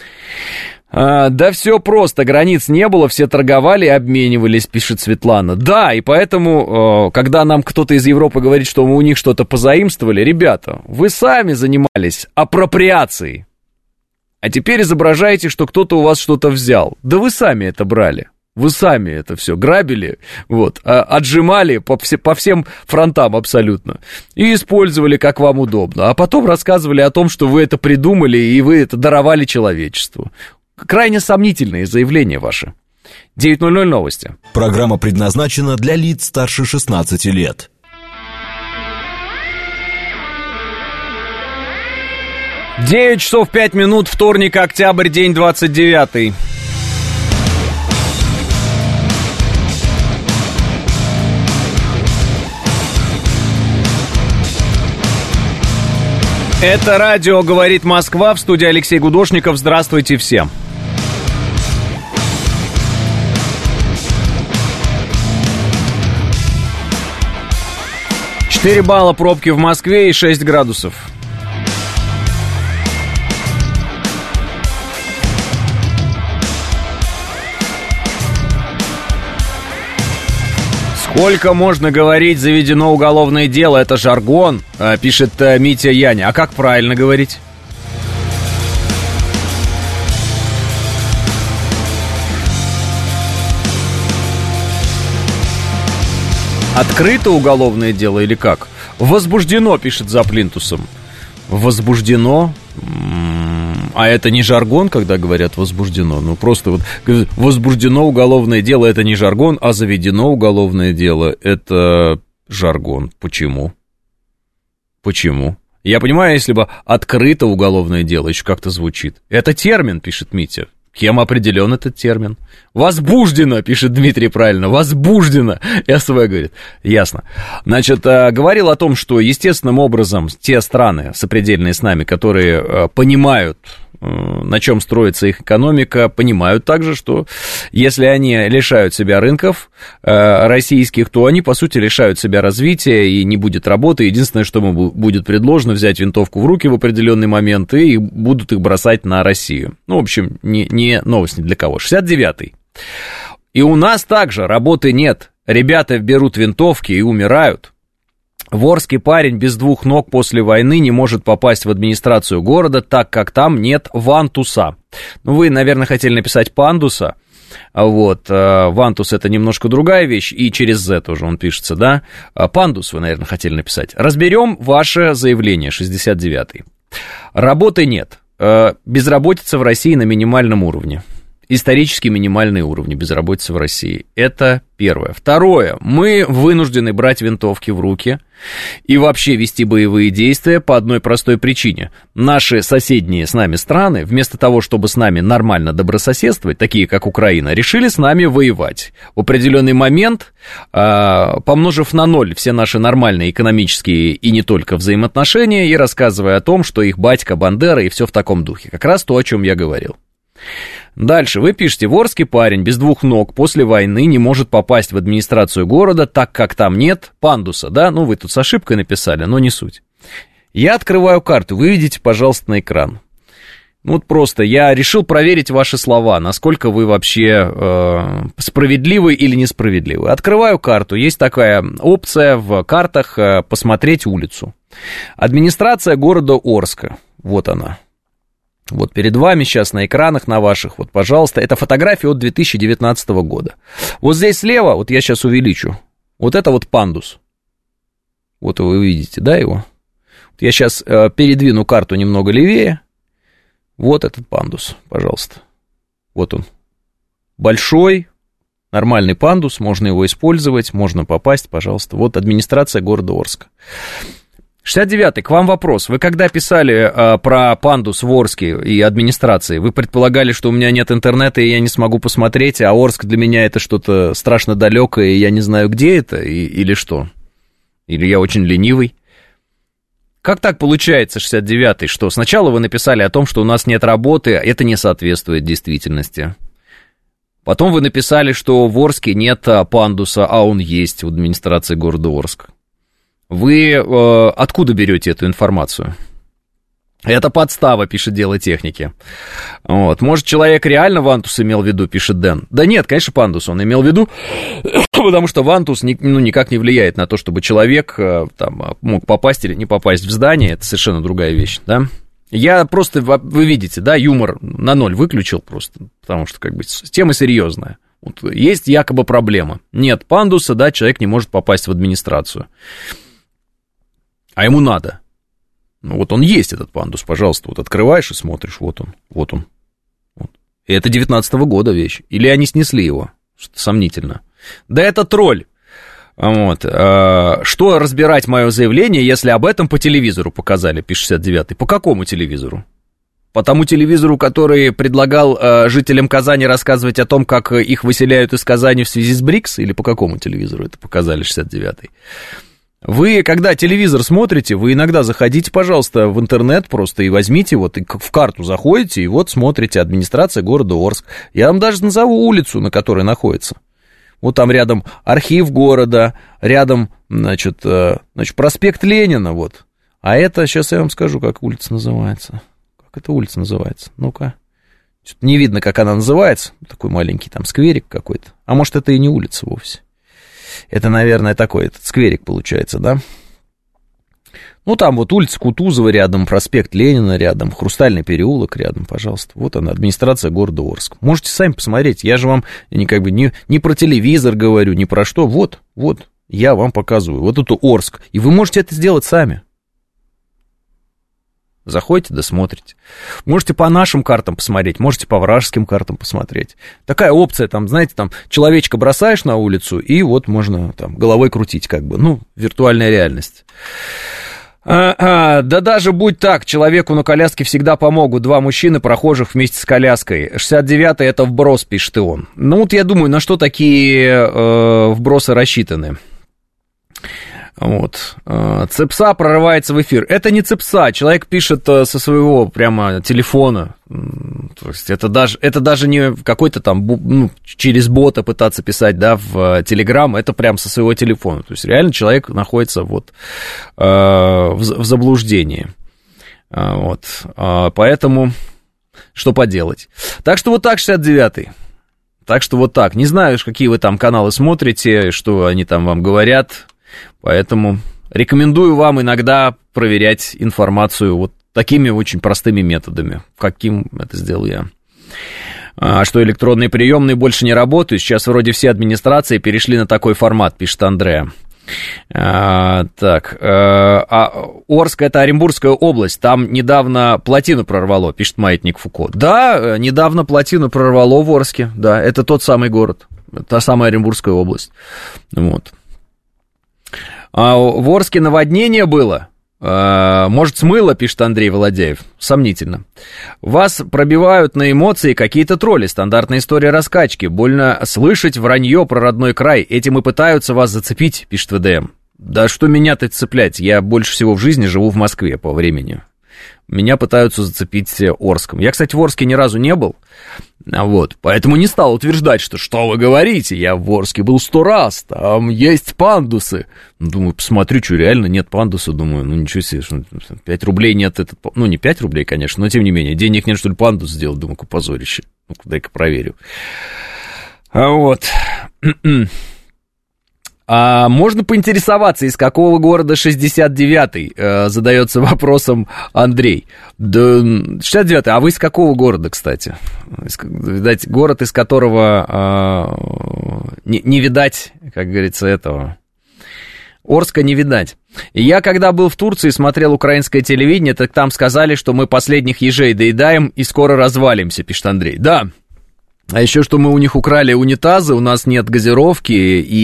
А, да все просто, границ не было, все торговали и обменивались, пишет Светлана. Да, и поэтому, когда нам кто-то из Европы говорит, что мы у них что-то позаимствовали, ребята, вы сами занимались апроприацией, а теперь изображаете, что кто-то у вас что-то взял. Да вы сами это брали, вы сами это все грабили, вот, отжимали по, все, по всем фронтам абсолютно и использовали, как вам удобно, а потом рассказывали о том, что вы это придумали и вы это даровали человечеству. Крайне сомнительные заявления ваши. девять ноль ноль новости. Программа предназначена для лиц старше шестнадцати лет. девять часов пять минут, вторник, октябрь, день двадцать девятый. Это радио «Говорит Москва», в студии Алексей Гудошников. Здравствуйте всем. четыре балла пробки в Москве и шесть градусов. Сколько можно говорить, заведено уголовное дело, это жаргон, пишет Митя Яня. А как правильно говорить? Открыто уголовное дело или как? Возбуждено, пишет за плинтусом. Возбуждено? А это не жаргон, когда говорят возбуждено? Ну, просто вот возбуждено уголовное дело, это не жаргон, а заведено уголовное дело, это жаргон. Почему? Почему? Я понимаю, если бы открыто уголовное дело, еще как-то звучит. Это термин, пишет Митя. Кем определен этот термин? Возбуждено, пишет Дмитрий правильно, возбуждено. СВ говорит, ясно. Значит, говорил о том, что естественным образом те страны, сопредельные с нами, которые понимают, на чем строится их экономика, понимают также, что если они лишают себя рынков э, российских, то они, по сути, лишают себя развития, и не будет работы. Единственное, что ему будет предложено, взять винтовку в руки в определенный момент, и будут их бросать на Россию. Ну, в общем, не, не новость ни для кого. шестьдесят девятый. И у нас также работы нет. Ребята берут винтовки и умирают. Ворский парень без двух ног после войны не может попасть в администрацию города, так как там нет вантуса. Ну, вы, наверное, хотели написать пандуса. Вот, вантус — это немножко другая вещь, и через «з» тоже он пишется, да? Пандус вы, наверное, хотели написать. Разберем ваше заявление, шестьдесят девятый. Работы нет. Безработица в России на минимальном уровне. Исторически минимальные уровни безработицы в России. Это первое. Второе. Мы вынуждены брать винтовки в руки и вообще вести боевые действия по одной простой причине. Наши соседние с нами страны, вместо того, чтобы с нами нормально добрососедствовать, такие как Украина, решили с нами воевать. В определенный момент, помножив на ноль все наши нормальные экономические и не только взаимоотношения, и рассказывая о том, что их батька Бандера и все в таком духе. Как раз то, о чем я говорил. Дальше вы пишете: ворский парень без двух ног после войны не может попасть в администрацию города, так как там нет пандуса, да? Ну, вы тут с ошибкой написали, но не суть. Я открываю карту, вы видите, пожалуйста, на экран. Ну, вот просто я решил проверить ваши слова, насколько вы вообще э, справедливы или несправедливы. Открываю карту, есть такая опция в картах э, «Посмотреть улицу». Администрация города Орска, вот она. Вот перед вами сейчас на экранах на ваших, вот, пожалуйста, это фотография от две тысячи девятнадцатого года. Вот здесь слева, вот я сейчас увеличу, вот это вот пандус. Вот вы видите, да, его? Вот я сейчас э, передвину карту немного левее. Вот этот пандус, пожалуйста. Вот он. Большой, нормальный пандус, можно его использовать, можно попасть, пожалуйста. Вот администрация города Орска. шестьдесят девятый, к вам вопрос. Вы когда писали э, про пандус в Орске и администрации, вы предполагали, что у меня нет интернета и я не смогу посмотреть, а Орск для меня это что-то страшно далекое, и я не знаю, где это, и, или что? Или я очень ленивый? Как так получается, шестьдесят девятый, что сначала вы написали о том, что у нас нет работы, а это не соответствует действительности. Потом вы написали, что в Орске нет пандуса, а он есть в администрации города Орск. Вы э, откуда берете эту информацию? Это подстава, пишет Дело техники. Вот. Может, человек реально вантус имел в виду, пишет Дэн. Да нет, конечно, пандус он имел в виду, потому что вантус ни, ну, никак не влияет на то, чтобы человек э, там, мог попасть или не попасть в здание. Это совершенно другая вещь, да? Я просто, вы видите, да, юмор на ноль выключил просто, потому что, как бы, тема серьезная. Вот, есть якобы проблема. Нет пандуса, да, человек не может попасть в администрацию. А ему надо. Ну, вот он есть, этот пандус, пожалуйста. Вот открываешь и смотришь, вот он, вот он. Вот. И это девятнадцатого года вещь. Или они снесли его, что сомнительно. Да это тролль. Вот. Что разбирать мое заявление, если об этом по телевизору показали, пишет шестьдесят девятый. По какому телевизору? По тому телевизору, который предлагал жителям Казани рассказывать о том, как их выселяют из Казани в связи с БРИКС? Или по какому телевизору это показали, шестьдесят девятый? Вы, когда телевизор смотрите, вы иногда заходите, пожалуйста, в интернет просто и возьмите, вот, и в карту заходите, и вот смотрите администрация города Орск. Я вам даже назову улицу, на которой находится. Вот там рядом архив города, рядом, значит, значит, проспект Ленина, вот. А это, сейчас я вам скажу, как улица называется. Как эта улица называется? Ну-ка. Что-то не видно, как она называется. Такой маленький там скверик какой-то. А может, это и не улица вовсе. Это, наверное, такой этот скверик получается, да? Ну, там вот улица Кутузова рядом, проспект Ленина рядом, Хрустальный переулок рядом, пожалуйста. Вот она, администрация города Орск. Можете сами посмотреть. Я же вам не, как бы, не, не про телевизор говорю, не про что. Вот, вот, я вам показываю. Вот это Орск. И вы можете это сделать сами. Заходите, да смотрите. Можете по нашим картам посмотреть, можете по вражеским картам посмотреть. Такая опция, там, знаете, там, человечка бросаешь на улицу, и вот можно там головой крутить, как бы, ну, виртуальная реальность. А, а, да даже будь так, человеку на коляске всегда помогут два мужчины, прохожих вместе с коляской. шестьдесят девятый это вброс, пишет и он. Ну, вот я думаю, на что такие э, вбросы рассчитаны. Вот. Цепса прорывается в эфир. Это не цепса, человек пишет со своего прямо телефона. То есть это даже, это даже не какой-то там, ну, через бота пытаться писать, да, в Телеграм, это прям со своего телефона. То есть реально человек находится вот э, в, в заблуждении. Вот. Поэтому что поделать. Так что вот так, шестьдесят девятый. Так что вот так. Не знаю, какие вы там каналы смотрите, что они там вам говорят. Поэтому рекомендую вам иногда проверять информацию вот такими очень простыми методами, каким это сделал я. А что электронные приемные больше не работают, сейчас вроде все администрации перешли на такой формат, пишет Андреа. А, так, а Орск — это Оренбургская область, там недавно плотину прорвало, пишет Маятник Фуко. Да, недавно плотину прорвало в Орске, да, это тот самый город, та самая Оренбургская область, вот. А в Орске наводнение было, а, может, смыло, пишет Андрей Володяев, сомнительно. Вас пробивают на эмоции какие-то тролли, стандартная история раскачки, больно слышать вранье про родной край, этим и пытаются вас зацепить, пишет ВДМ. Да что меня-то цеплять, я больше всего в жизни живу в Москве по времени. Меня пытаются зацепить Орском. Я, кстати, в Орске ни разу не был, вот, поэтому не стал утверждать, что что вы говорите, я в Орске был сто раз, там есть пандусы. Думаю, посмотрю, что реально нет пандуса, думаю, ну ничего себе, пять рублей нет, этот, ну не пять рублей, конечно, но тем не менее, денег нет, что ли, пандус сделать, думаю-ка, позорище, ну-ка, дай-ка проверю. А вот... А можно поинтересоваться, из какого города шестьдесят девятый, э, задается вопросом Андрей. Да, шестьдесят девятый, а вы из какого города, кстати? Из, видать, город, из которого э, не, не видать, как говорится, этого. Орска не видать. Я, когда был в Турции, смотрел украинское телевидение, так там сказали, что мы последних ежей доедаем и скоро развалимся, пишет Андрей. Да. А еще, что мы у них украли унитазы, у нас нет газировки,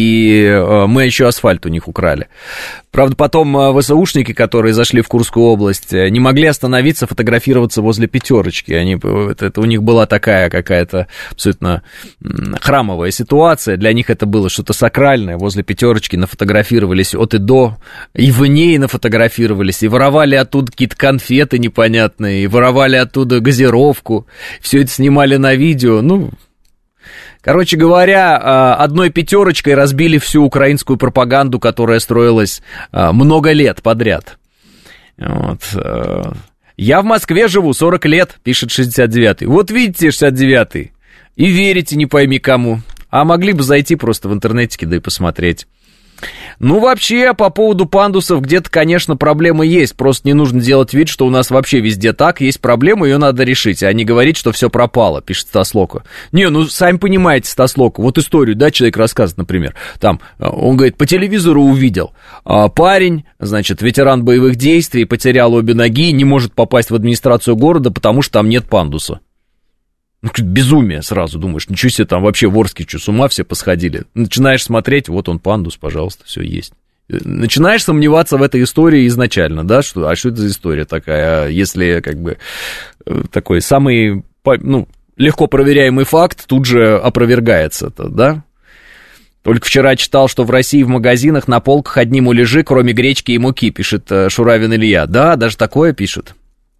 и мы еще асфальт у них украли. Правда, потом ВСУшники, которые зашли в Курскую область, не могли остановиться, фотографироваться возле пятерочки. Они, это, это у них была такая какая-то абсолютно храмовая ситуация. Для них это было что-то сакральное. Возле пятерочки нафотографировались от и до, и в ней нафотографировались, и воровали оттуда какие-то конфеты непонятные, и воровали оттуда газировку. Все это снимали на видео, ну... Короче говоря, одной пятерочкой разбили всю украинскую пропаганду, которая строилась много лет подряд. Вот. Я в Москве живу сорок лет, пишет шестьдесят девятый. Вот видите, шестьдесят девятый, и верите не пойми кому. А могли бы зайти просто в интернетике, да и посмотреть. Ну, вообще, по поводу пандусов где-то, конечно, проблемы есть. Просто не нужно делать вид, что у нас вообще везде так. Есть проблема, ее надо решить, а не говорить, что все пропало, пишет Стас Локо. Не, ну, сами понимаете, Стас Локо, вот историю, да, человек рассказывает, например. Там, он говорит, по телевизору увидел. А парень, значит, ветеран боевых действий, потерял обе ноги, не может попасть в администрацию города, потому что там нет пандуса. Ну, безумие сразу, думаешь, ничего себе, там вообще в Орске что, с ума все посходили. Начинаешь смотреть, вот он пандус, пожалуйста, все есть. Начинаешь сомневаться в этой истории изначально, да, что, а что это за история такая, если, как бы, такой самый, ну, легко проверяемый факт тут же опровергается, да? Только вчера читал, что в России в магазинах на полках одни муляжи, кроме гречки и муки, пишет Шуравин Илья. Да, даже такое пишет.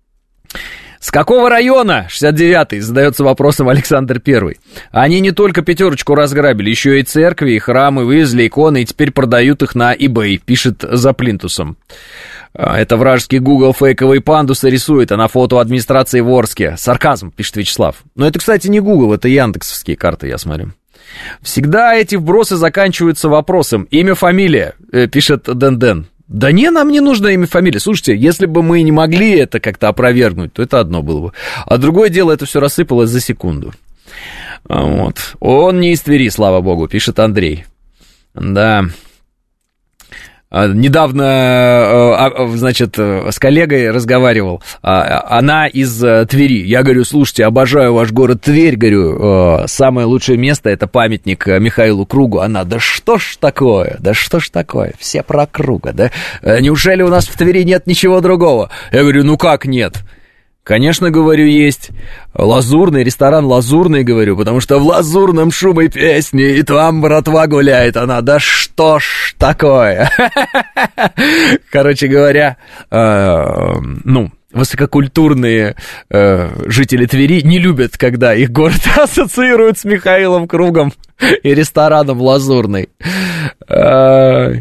С какого района? шестьдесят девятый, задается вопросом Александр Первый. Они не только пятерочку разграбили, еще и церкви, и храмы, вывезли иконы, и теперь продают их на eBay, пишет за плинтусом. Это вражеский Google фейковые пандусы рисует, а на фото администрации в Орске. Сарказм, пишет Вячеслав. Но это, кстати, не Google, это яндексовские карты, я смотрю. Всегда эти вбросы заканчиваются вопросом «имя, фамилия», пишет Дэн-Дэн. Да не, нам не нужно имя, фамилия. Слушайте, если бы мы не могли это как-то опровергнуть, то это одно было бы. А другое дело, это все рассыпалось за секунду. Вот. Он не из Твери, слава богу, пишет Андрей. Да. Недавно, значит, с коллегой разговаривал, она из Твери. Я говорю, слушайте, обожаю ваш город Тверь, говорю, самое лучшее место — это памятник Михаилу Кругу. Она, да что ж такое, да что ж такое, все про Круга, да? Неужели у нас в Твери нет ничего другого? Я говорю, ну как нет? Конечно, говорю, есть Лазурный, ресторан Лазурный, говорю, потому что в Лазурном шум и песни, и там братва гуляет. Она, да что ж такое? Короче говоря, э, ну, высококультурные э, жители Твери не любят, когда их город ассоциируют с Михаилом Кругом и рестораном Лазурный. Э,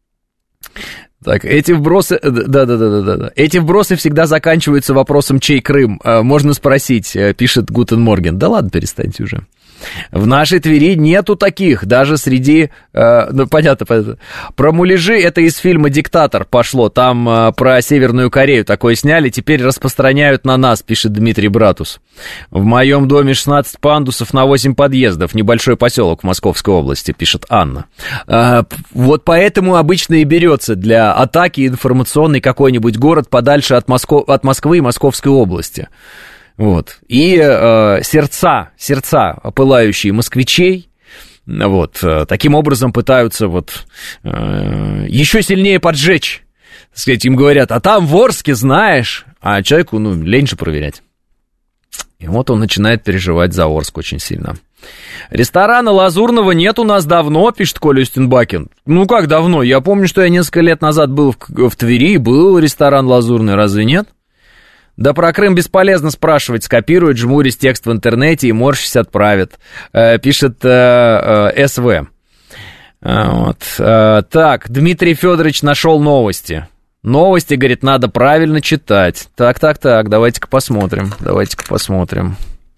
Так, эти вбросы, да-да-да-да-да, эти вбросы всегда заканчиваются вопросом, чей Крым. Можно спросить, пишет Гутен Морген. Да ладно, перестаньте уже. В нашей Твери нету таких, даже среди, э, ну, понятно, понятно. Про муляжи это из фильма «Диктатор» пошло, там э, про Северную Корею такое сняли, теперь распространяют на нас, пишет Дмитрий Братус. В моем доме шестнадцать пандусов на восемь подъездов, небольшой поселок в Московской области, пишет Анна. Э, вот поэтому обычно и берется для атаки информационный какой-нибудь город подальше от, Москвы, от Москвы и Московской области. Вот. И э, сердца, сердца пылающие москвичей, вот, э, таким образом пытаются вот э, еще сильнее поджечь. Так сказать, им говорят, а там в Орске, знаешь, а человеку, ну, лень же проверять. И вот он начинает переживать за Орск очень сильно. Ресторана Лазурного нет у нас давно, пишет Коля Устенбакин. Ну как давно? Я помню, что я несколько лет назад был в, в Твери, был ресторан Лазурный, разве нет? Да про Крым бесполезно спрашивать, скопируют, жмурясь текст в интернете и морщись отправят, э, пишет э, э, СВ. Вот. Э, так, Дмитрий Федорович нашел новости. Новости, говорит, надо правильно читать. Так, так, так, давайте-ка посмотрим, давайте-ка посмотрим.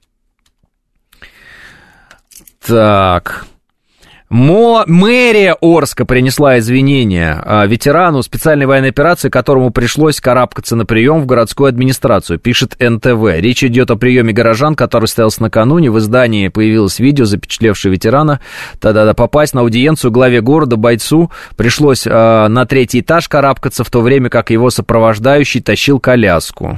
Так... Мо... Мэрия Орска принесла извинения а, ветерану специальной военной операции, которому пришлось карабкаться на прием в городскую администрацию, пишет эн тэ вэ. Речь идет о приеме горожан, который состоялся накануне. В издании появилось видео, запечатлевшее ветерана. Та-да-да, попасть на аудиенцию главе города, бойцу, пришлось а, на третий этаж карабкаться, в то время как его сопровождающий тащил коляску.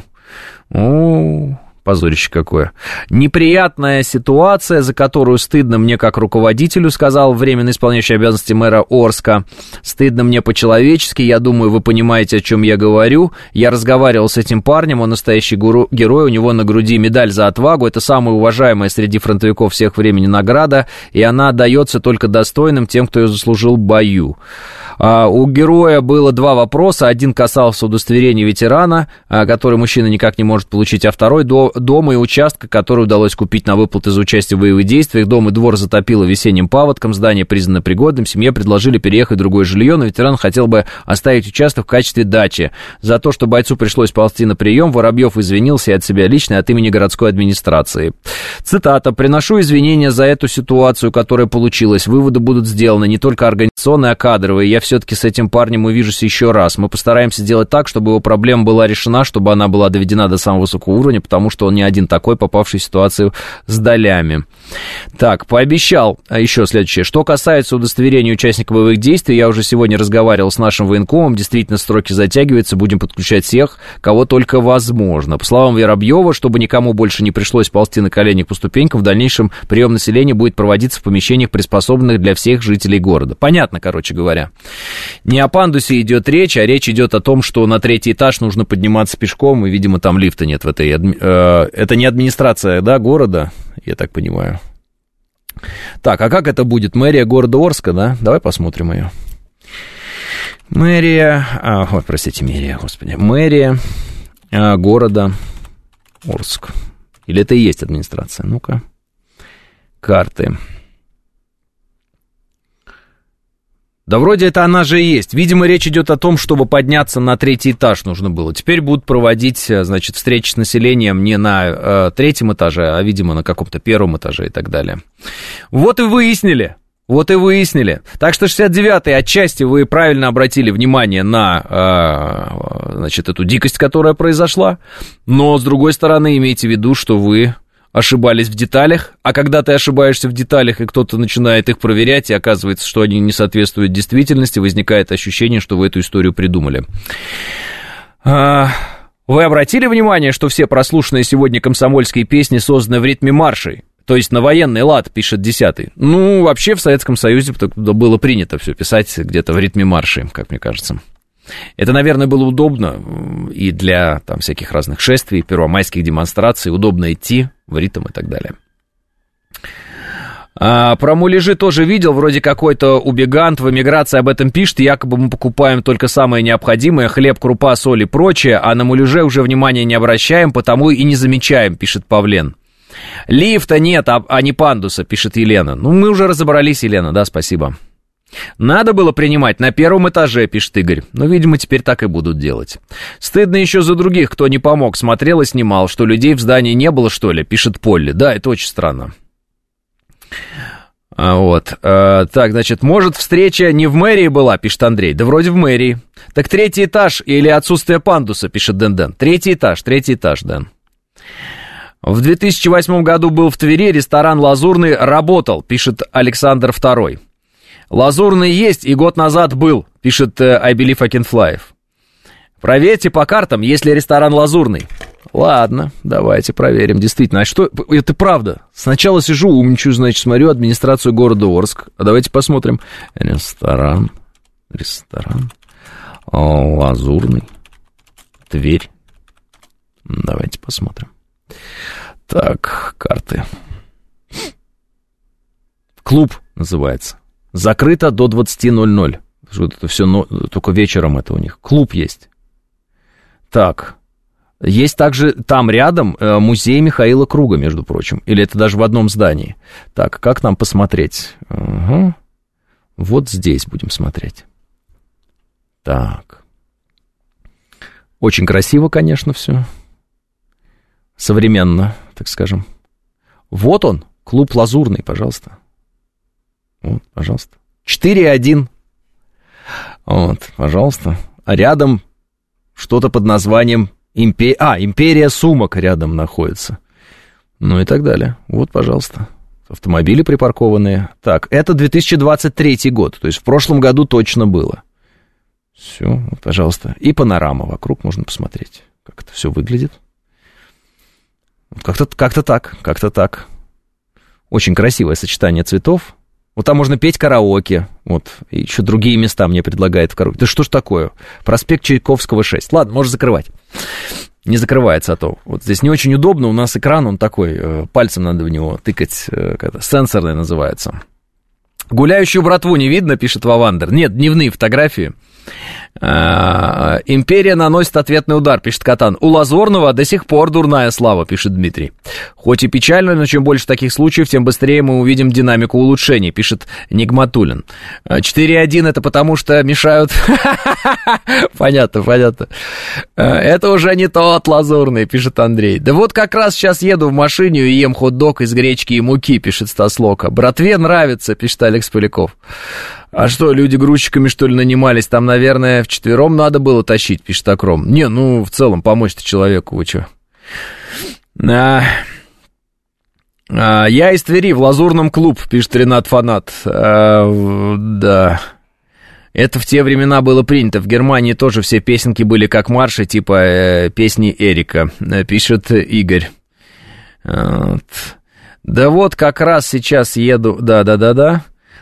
О-о-о. Позорище какое. Неприятная ситуация, за которую стыдно мне как руководителю, сказал временно исполняющий обязанности мэра Орска. Стыдно мне по-человечески, я думаю, вы понимаете, о чем я говорю. Я разговаривал с этим парнем, он настоящий гуру, герой, у него на груди медаль за отвагу. Это самая уважаемая среди фронтовиков всех времени награда, и она дается только достойным тем, кто ее заслужил в бою. А, у героя было два вопроса. Один касался удостоверения ветерана, а, который мужчина никак не может получить, а второй до, дома и участка, который удалось купить на выплаты за участие в боевых действиях. Дом и двор затопило весенним паводком, здание признано пригодным, семье предложили переехать в другое жилье, но ветеран хотел бы оставить участок в качестве дачи. За то, что бойцу пришлось ползти на прием, Воробьев извинился и от себя лично, и от имени городской администрации. Цитата. «Приношу извинения за эту ситуацию, которая получилась. Выводы будут сделаны не только организационные, а кадровые. Я все-таки с этим парнем увижусь еще раз. Мы постараемся сделать так, чтобы его проблема была решена, чтобы она была доведена до самого высокого уровня, потому что он не один такой, попавший в ситуацию с долями». Так, пообещал, а еще следующее. Что касается удостоверения участника боевых действий, я уже сегодня разговаривал с нашим военкомом, действительно сроки затягиваются, будем подключать всех, кого только возможно. По словам Воробьева, чтобы никому больше не пришлось ползти на коленях по ступенькам, в дальнейшем прием населения будет проводиться в помещениях, приспособленных для всех жителей города. Понятно, короче говоря. Не о пандусе идет речь, а речь идет о том, что на третий этаж нужно подниматься пешком, и, видимо, там лифта нет в этой... Э, это не администрация, да, города, я так понимаю. Так, а как это будет? Мэрия города Орска, да? Давай посмотрим ее. Мэрия... А, ой, простите, мэрия, господи. Мэрия а, города Орск. Или это и есть администрация? Ну-ка. Карты. Да вроде это она же и есть. Видимо, речь идет о том, чтобы подняться на третий этаж нужно было. Теперь будут проводить, значит, встречи с населением не на э, третьем этаже, а, видимо, на каком-то первом этаже и так далее. Вот и выяснили. Вот и выяснили. Так что шестьдесят девятый, отчасти вы правильно обратили внимание на, э, значит, эту дикость, которая произошла. Но, с другой стороны, имейте в виду, что вы ошибались в деталях, а когда ты ошибаешься в деталях, и кто-то начинает их проверять, и оказывается, что они не соответствуют действительности, возникает ощущение, что вы эту историю придумали. Вы обратили внимание, что все прослушанные сегодня комсомольские песни созданы в ритме маршей? То есть на военный лад, пишет десятый. Ну, вообще в Советском Союзе было принято все писать где-то в ритме маршей, как мне кажется. Это, наверное, было удобно и для там всяких разных шествий, первомайских демонстраций, удобно идти в ритм и так далее. А, про муляжи тоже видел, вроде какой-то убегант в эмиграции об этом пишет, якобы мы покупаем только самое необходимое, хлеб, крупа, соль и прочее, а на муляже уже внимания не обращаем, потому и не замечаем, пишет Павлен. Лифта нет, а, а не пандуса, пишет Елена. Ну, мы уже разобрались, Елена, да, спасибо. Надо было принимать на первом этаже, пишет Игорь. Но, видимо, теперь так и будут делать. Стыдно еще за других, кто не помог, смотрел и снимал, что людей в здании не было, что ли, пишет Полли. Да, это очень странно. А вот, а, так, значит, может, встреча не в мэрии была, пишет Андрей. Да вроде в мэрии. Так третий этаж или отсутствие пандуса, пишет Дэн-Дэн. Третий этаж, третий этаж, Дэн. В две тысячи восьмом году был в Твери, ресторан «Лазурный» работал, пишет Александр Второй. «Лазурный» есть, и год назад был, пишет I Believe I Can Fly. Проверьте по картам, есть ли ресторан «Лазурный». Ладно, давайте проверим, действительно. А что, это правда. Сначала сижу, умничаю, значит, смотрю администрацию города Орск. А давайте посмотрим. Ресторан, ресторан, «Лазурный», Тверь. Давайте посмотрим. Так, карты. Клуб называется. Закрыто до двадцати ноль-ноль. Это все, но, только вечером это у них. Клуб есть. Так. Есть также там рядом э, музей Михаила Круга, между прочим. Или это даже в одном здании. Так, как нам посмотреть? Угу. Вот здесь будем смотреть. Так. Очень красиво, конечно, все. Современно, так скажем. Вот он, клуб «Лазурный», пожалуйста. Вот, пожалуйста. четыре один. Вот, пожалуйста. А рядом что-то под названием Импе... А, «Империя сумок» рядом находится. Ну и так далее. Вот, пожалуйста. Автомобили припаркованные. Так, это две тысячи двадцать третий год. То есть в прошлом году точно было. Все, вот, пожалуйста. И панорама вокруг можно посмотреть, как это все выглядит. Как-то, как-то так, как-то так. Очень красивое сочетание цветов. Вот там можно петь караоке. Вот, и еще другие места мне предлагают в караоке. Да что ж такое? Проспект Чайковского, шесть. Ладно, можно закрывать. Не закрывается, а то. Вот здесь не очень удобно. У нас экран, он такой, пальцем надо в него тыкать. Как-то сенсорный называется. Гуляющую братву не видно, пишет Вавандер. Нет, дневные фотографии. А, «Империя наносит ответный удар», пишет Катан. «У Лазурного до сих пор дурная слава», пишет Дмитрий. «Хоть и печально, но чем больше таких случаев, тем быстрее мы увидим динамику улучшений», пишет Нигматулин. четыре один это потому, что мешают... Понятно, понятно. «Это уже не тот Лазурный», пишет Андрей. «Да вот как раз сейчас еду в машине и ем хот-дог из гречки и муки», пишет Стас Лока. «Братве нравится», пишет Алекс Поляков. «А что, люди грузчиками, что ли, нанимались? Там, наверное, вчетвером надо было тащить», пишет Акром. «Не, ну, в целом, помочь-то человеку, вы что?» а, а, «Я из Твери, в Лазурном клуб», пишет Ренат Фанат. А, да. Это в те времена было принято. В Германии тоже все песенки были как марши, типа э, песни Эрика, пишет Игорь. Вот. Да вот как раз сейчас еду... Да-да-да-да.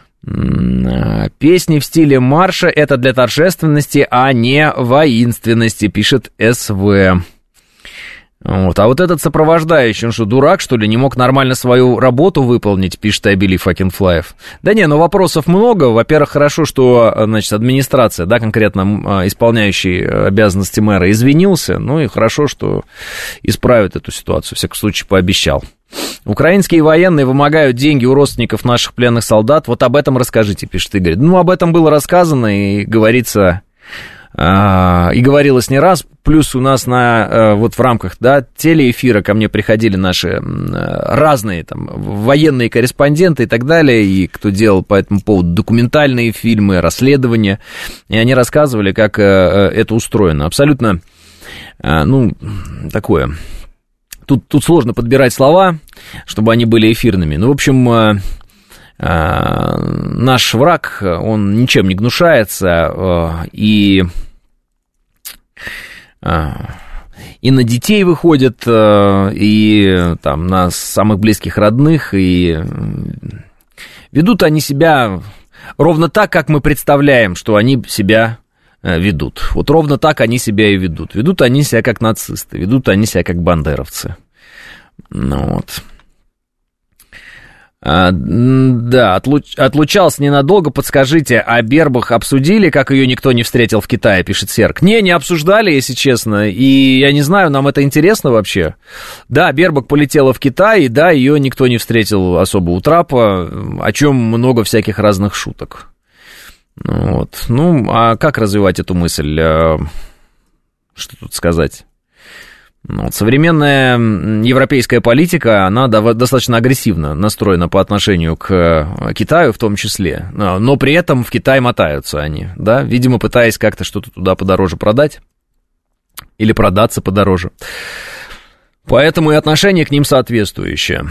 Песни в стиле марша — это для торжественности, а не воинственности, пишет СВ. Вот. А вот этот сопровождающий, он что, дурак, что ли, не мог нормально свою работу выполнить, пишет I Believe I Can Fly. Да не, ну вопросов много. Во-первых, хорошо, что, значит, администрация, да, конкретно исполняющий обязанности мэра, извинился. Ну и хорошо, что исправит эту ситуацию, в всяком случае, пообещал. Украинские военные вымогают деньги у родственников наших пленных солдат. Вот об этом расскажите, пишет Игорь. Ну, об этом было рассказано и говорится, а, и говорилось не раз. Плюс у нас на, а, вот в рамках, да, телеэфира ко мне приходили наши а, разные там военные корреспонденты и так далее, и кто делал по этому поводу документальные фильмы, расследования, и они рассказывали, как а, это устроено. Абсолютно, а, ну, такое... Тут, тут сложно подбирать слова, чтобы они были эфирными. Ну, в общем, э, э, наш враг, он ничем не гнушается, э, и, э, и на детей выходит, э, и там, на самых близких родных, и ведут они себя ровно так, как мы представляем, что они себя ведут. Вот ровно так они себя и ведут. Ведут они себя как нацисты, ведут они себя как бандеровцы. Ну вот. А, да, отлуч, отлучался ненадолго, подскажите, а Бербах обсудили, как ее никто не встретил в Китае, пишет Серк. Не, не обсуждали, если честно, и я не знаю, нам это интересно вообще. Да, Бербах полетела в Китай, и да, ее никто не встретил особо у трапа, о чем много всяких разных шуток. Вот. Ну, а как развивать эту мысль? Что тут сказать? Вот. Современная европейская политика, она достаточно агрессивно настроена по отношению к Китаю в том числе, но при этом в Китай мотаются они, да, видимо, пытаясь как-то что-то туда подороже продать или продаться подороже. Поэтому и отношение к ним соответствующее.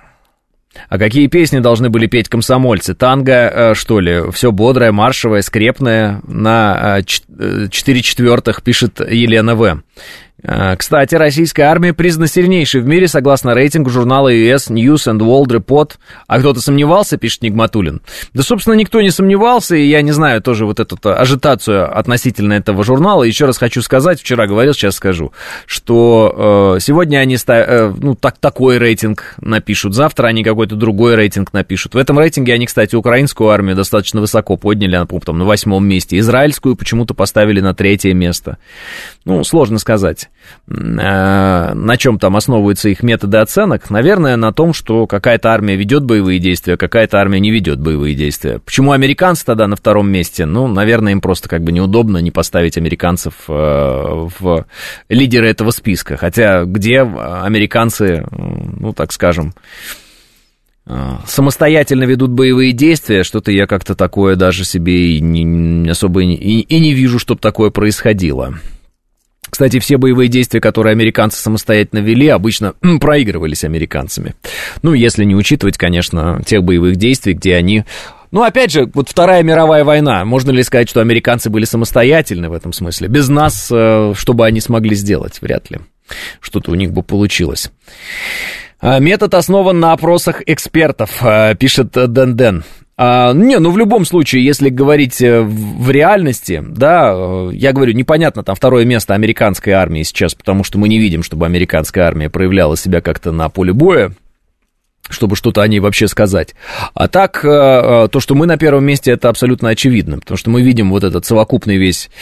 А какие песни должны были петь комсомольцы? Танго, что ли? Все бодрое, маршевое, скрепное на четыре четвертых, пишет Елена В. Кстати, российская армия признана сильнейшей в мире согласно рейтингу журнала ю эс News and World Report. А кто-то сомневался, пишет Нигматуллин? Да, собственно, никто не сомневался, и я не знаю тоже вот эту ажитацию относительно этого журнала. Еще раз хочу сказать, вчера говорил, сейчас скажу, что э, сегодня они ста- э, ну, так, такой рейтинг напишут, завтра они какой-то другой рейтинг напишут. В этом рейтинге они, кстати, украинскую армию достаточно высоко подняли, она, по-моему, там на восьмом месте. Израильскую почему-то поставили на третье место. Ну, сложно сказать, на чем там основываются их методы оценок. Наверное, на том, что какая-то армия ведет боевые действия, какая-то армия не ведет боевые действия. Почему американцы тогда на втором месте? Ну, наверное, им просто как бы неудобно не поставить американцев в лидеры этого списка. Хотя где американцы, ну, так скажем, самостоятельно ведут боевые действия, что-то я как-то такое даже себе и не, особо и, и не вижу, чтобы такое происходило. Кстати, все боевые действия, которые американцы самостоятельно вели, обычно проигрывались американцами. Ну, если не учитывать, конечно, тех боевых действий, где они... Ну, опять же, вот Вторая мировая война. Можно ли сказать, что американцы были самостоятельны в этом смысле? Без нас, что бы они смогли сделать? Вряд ли. Что-то у них бы получилось. Метод основан на опросах экспертов, пишет Дэн Дэн. А, не, ну в любом случае, если говорить в, в реальности, да, я говорю, непонятно там второе место американской армии сейчас, потому что мы не видим, чтобы американская армия проявляла себя как-то на поле боя, чтобы что-то о ней вообще сказать. А так, то, что мы на первом месте, это абсолютно очевидно, потому что мы видим вот этот совокупный весь,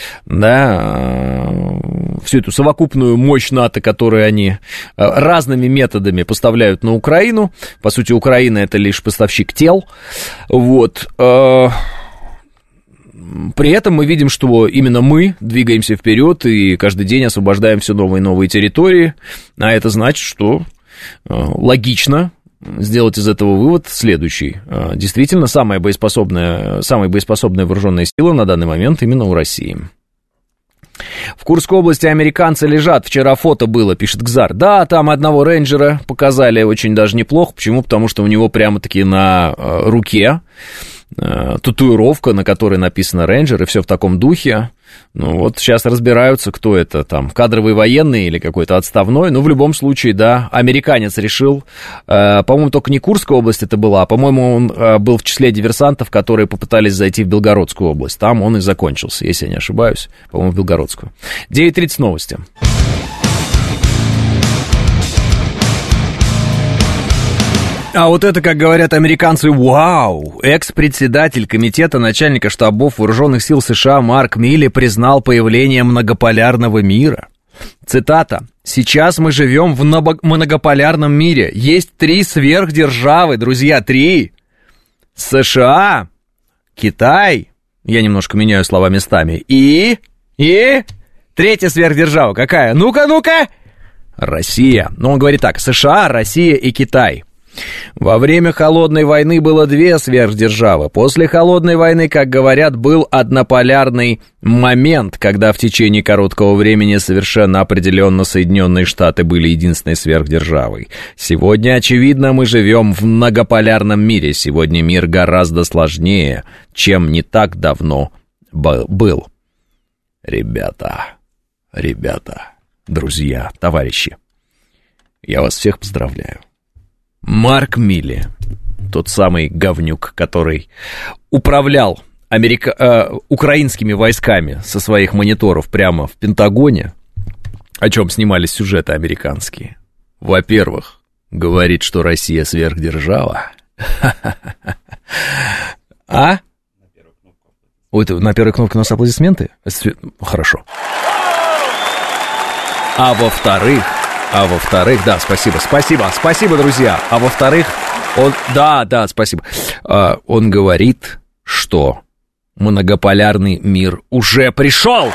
да, всю эту совокупную мощь НАТО, которую они разными методами поставляют на Украину. По сути, Украина — это лишь поставщик тел. Вот. При этом мы видим, что именно мы двигаемся вперед и каждый день освобождаем все новые и новые территории. А это значит, что логично сделать из этого вывод следующий. Действительно, самая боеспособная, самая боеспособная вооруженная сила на данный момент именно у России. В Курской области американцы лежат. Вчера фото было, пишет Гзар. Да, там одного рейнджера показали очень даже неплохо. Почему? Потому что у него прямо-таки на руке татуировка, на которой написано «рейнджер», и все в таком духе. Ну вот сейчас разбираются, кто это там, кадровый военный или какой-то отставной. Ну, в любом случае, да, американец решил, э, по-моему, только не Курская область это была, а, по-моему, он э, был в числе диверсантов, которые попытались зайти в Белгородскую область. Там он и закончился, если я не ошибаюсь, по-моему, в Белгородскую. девять тридцать новости. А вот это, как говорят американцы, вау! Экс-председатель комитета начальника штабов вооруженных сил США Марк Милли признал появление многополярного мира. Цитата. «Сейчас мы живем в многополярном мире. Есть три сверхдержавы, друзья, три. США, Китай, я немножко меняю слова местами, и... и... третья сверхдержава какая? Ну-ка, ну-ка! Россия». Но он говорит так, США, Россия и Китай. Во время Холодной войны было две сверхдержавы. После Холодной войны, как говорят, был однополярный момент, когда в течение короткого времени совершенно определенно Соединенные Штаты были единственной сверхдержавой. Сегодня, очевидно, мы живем в многополярном мире. Сегодня мир гораздо сложнее, чем не так давно был. Ребята, ребята, друзья, товарищи, я вас всех поздравляю. Марк Милли, тот самый говнюк, который управлял америка... э, украинскими войсками со своих мониторов прямо в Пентагоне, о чем снимались сюжеты американские. Во-первых, говорит, что Россия сверхдержава. А? Ой, на первой кнопке у нас аплодисменты? Хорошо. А во-вторых... А во-вторых, да, спасибо, спасибо, спасибо, друзья. А во-вторых, он, да, да, спасибо. А, он говорит, что многополярный мир уже пришел.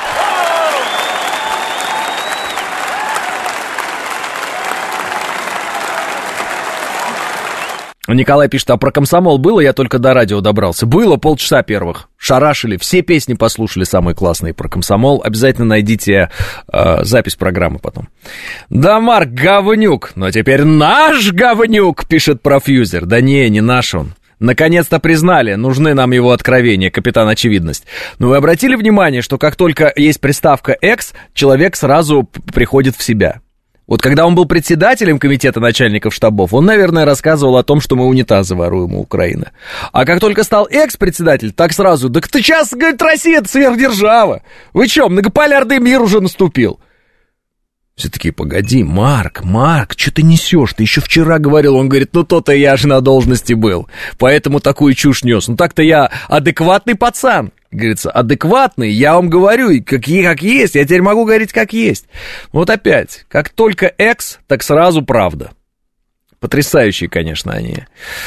Николай пишет, а про комсомол было? Я только до радио добрался. Было полчаса первых. Шарашили, все песни послушали, самые классные про комсомол. Обязательно найдите э, запись программы потом. Да, Марк, говнюк. Но теперь наш говнюк, пишет профьюзер. Да не, не наш он. Наконец-то признали, нужны нам его откровения, капитан Очевидность. Но вы обратили внимание, что как только есть приставка «экс», человек сразу приходит в себя. Вот когда он был председателем комитета начальников штабов, он, наверное, рассказывал о том, что мы унитазы воруем у Украины. А как только стал экс-председатель, так сразу, так ты сейчас, говорит, Россия, это сверхдержава. Вы что, многополярный мир уже наступил? Все такие, погоди, Марк, Марк, что ты несешь? Ты еще вчера говорил, он говорит, ну то-то я же на должности был, поэтому такую чушь нес. Ну так-то я адекватный пацан. Говорится, адекватный, я вам говорю, как, как есть, я теперь могу говорить как есть. Вот опять, как только экс, так сразу правда. Потрясающие, конечно, они.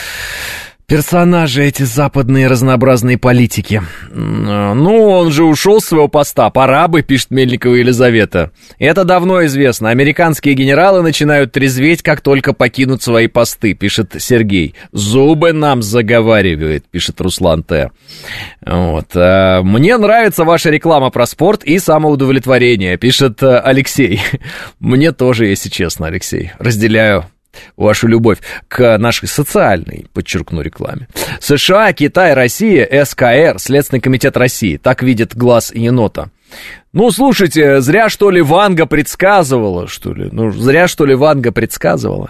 Персонажи эти западные разнообразные политики. Ну, он же ушел с своего поста, пора бы, пишет Мельникова Елизавета. Это давно известно. Американские генералы начинают трезветь, как только покинут свои посты, пишет Сергей. Зубы нам заговаривает, пишет Руслан Т. Вот. Мне нравится ваша реклама про спорт и самоудовлетворение, пишет Алексей. Мне тоже, если честно, Алексей. Разделяю вашу любовь к нашей социальной, подчеркну, рекламе. США, Китай, Россия, СКР, Следственный комитет России. Так видит глаз енота. Ну, слушайте, зря, что ли, Ванга предсказывала, что ли? Ну, зря, что ли, Ванга предсказывала?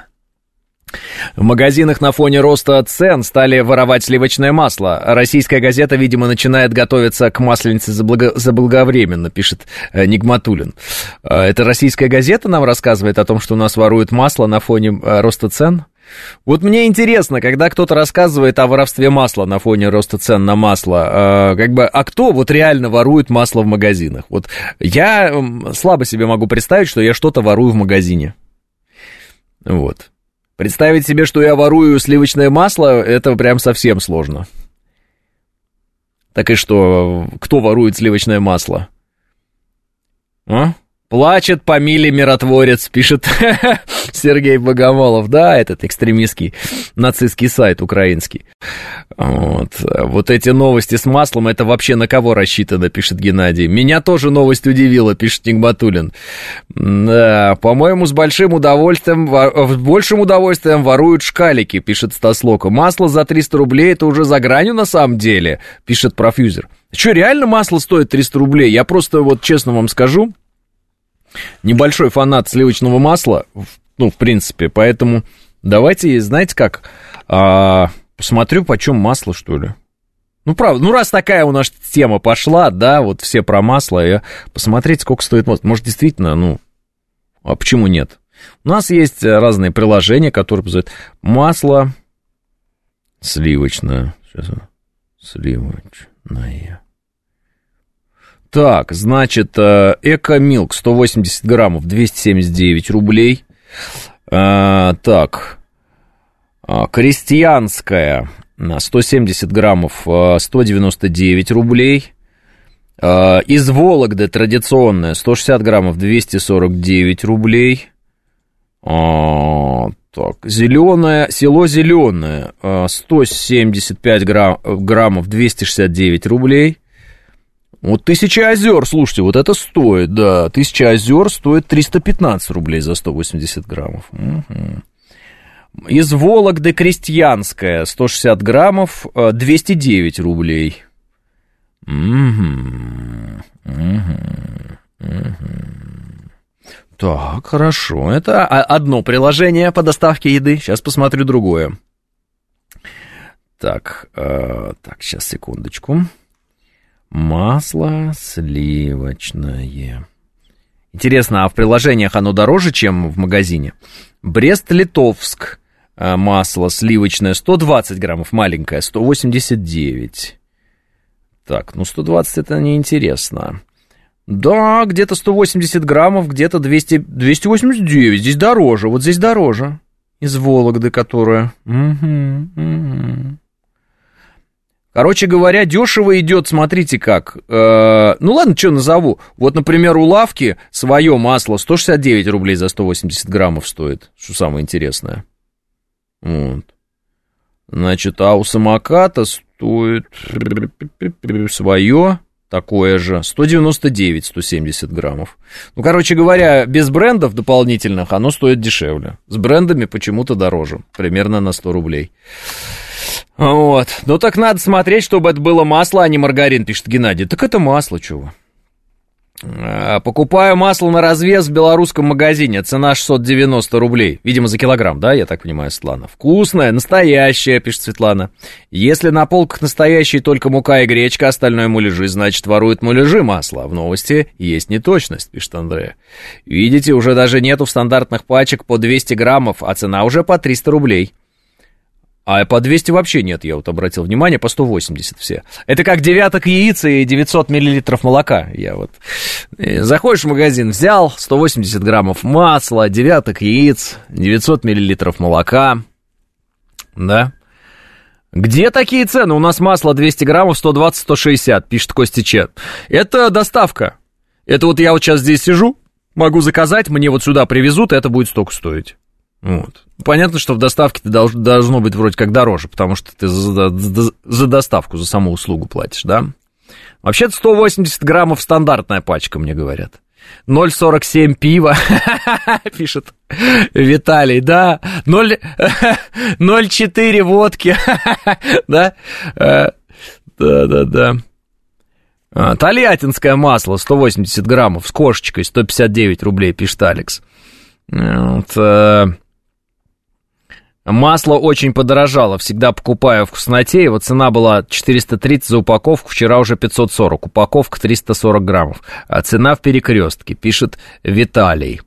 В магазинах на фоне роста цен стали воровать сливочное масло. Российская газета, видимо, начинает готовиться к масленице заблаго... заблаговременно, пишет э, Нигматуллин. Э, это российская газета нам рассказывает о том, что у нас воруют масло на фоне э, роста цен? Вот мне интересно, когда кто-то рассказывает о воровстве масла на фоне роста цен на масло, э, как бы, а кто вот реально ворует масло в магазинах? Вот я э, слабо себе могу представить, что я что-то ворую в магазине. Вот. Представить себе, что я ворую сливочное масло, это прям совсем сложно. Так и что, кто ворует сливочное масло? А? Плачет по миле миротворец, пишет Сергей Богомолов. Да, этот экстремистский нацистский сайт украинский. Вот. Вот эти новости с маслом, это вообще на кого рассчитано, пишет Геннадий. Меня тоже новость удивила, пишет Нигматуллин. Да, по-моему, с большим удовольствием, с большим удовольствием воруют шкалики, пишет Стаслока. Масло за триста рублей, это уже за гранью на самом деле, пишет профьюзер. Что, реально масло стоит триста рублей? Я просто вот честно вам скажу, небольшой фанат сливочного масла, ну, в принципе, поэтому давайте, знаете как, а, посмотрю, почем масло, что ли. Ну, правда, ну, раз такая у нас тема пошла, да, вот все про масло, я посмотреть, сколько стоит масло. Может, действительно, ну, а почему нет? У нас есть разные приложения, которые позволяют масло сливочное. Сейчас, сливочное. Так, значит, Эко-Милк сто восемьдесят граммов, двести семьдесят девять рублей. А, так, крестьянская сто семьдесят граммов, сто девяносто девять рублей. Из Вологды традиционная сто шестьдесят граммов, двести сорок девять рублей. А, Так, зеленое, село Зеленое, сто семьдесят пять грамм, граммов, двести шестьдесят девять рублей. Вот Тысяча озер, слушайте, вот это стоит, да, Тысяча озер стоит триста пятнадцать рублей за сто восемьдесят граммов. Угу. Из Вологды Крестьянская, сто шестьдесят граммов, двести девять рублей. Угу. Угу. Угу. Так, хорошо. Это одно приложение по доставке еды. Сейчас посмотрю другое. Так, э, так, сейчас, секундочку. Масло сливочное. Интересно, а в приложениях оно дороже, чем в магазине? Брест-Литовск. Э, масло сливочное сто двадцать граммов, маленькое, сто восемьдесят девять. Так, ну сто двадцать это неинтересно. Да, где-то сто восемьдесят граммов, где-то двести, двести восемьдесят девять. Здесь дороже, вот здесь дороже. Из Вологды, которая. Угу, угу. Короче говоря, дешево идет, смотрите как. Э, ну ладно, что назову. Вот, например, у лавки свое масло сто шестьдесят девять рублей за сто восемьдесят граммов стоит. Что самое интересное. Вот. Значит, а у самоката стоит свое... Такое же, сто девяносто девять, сто семьдесят граммов. Ну, короче говоря, без брендов дополнительных оно стоит дешевле. С брендами почему-то дороже, примерно на сто рублей. Вот, ну так надо смотреть, чтобы это было масло, а не маргарин, пишет Геннадий. Так это масло, чего? Покупаю масло на развес в белорусском магазине, цена шестьсот девяносто рублей, видимо, за килограмм, да, я так понимаю, Светлана? Вкусное, настоящее, пишет Светлана. Если на полках настоящие только мука и гречка, остальное муляжи, значит, воруют муляжи масла. В новости есть неточность, пишет Андрея. Видите, уже даже нету в стандартных пачек по двести граммов, а цена уже по триста рублей. А по двести вообще нет, я вот обратил внимание, по сто восемьдесят все. Это как девяток яиц и девятьсот миллилитров молока. Я вот... Заходишь в магазин, взял сто восемьдесят граммов масла, девяток яиц, девятьсот миллилитров молока. Да? Где такие цены? У нас масло двести граммов, сто двадцать - сто шестьдесят, пишет Костя Чет. Это доставка. Это вот я вот сейчас здесь сижу, могу заказать, мне вот сюда привезут, и это будет столько стоить. Вот. Понятно, что в доставке ты долж, должно быть вроде как дороже, потому что ты за, за, за доставку, за саму услугу платишь, да? Вообще-то сто восемьдесят граммов стандартная пачка, мне говорят. ноль сорок семь пива, пишет Виталий, да? ноль четыре водки, да? Да-да-да. Тольяттинское масло, сто восемьдесят граммов, с кошечкой, сто пятьдесят девять рублей, пишет Алекс. Вот... Масло очень подорожало, всегда покупаю в вкусноте, его цена была четыреста тридцать за упаковку, вчера уже пятьсот сорок, упаковка триста сорок граммов, а цена в перекрестке, пишет Виталий.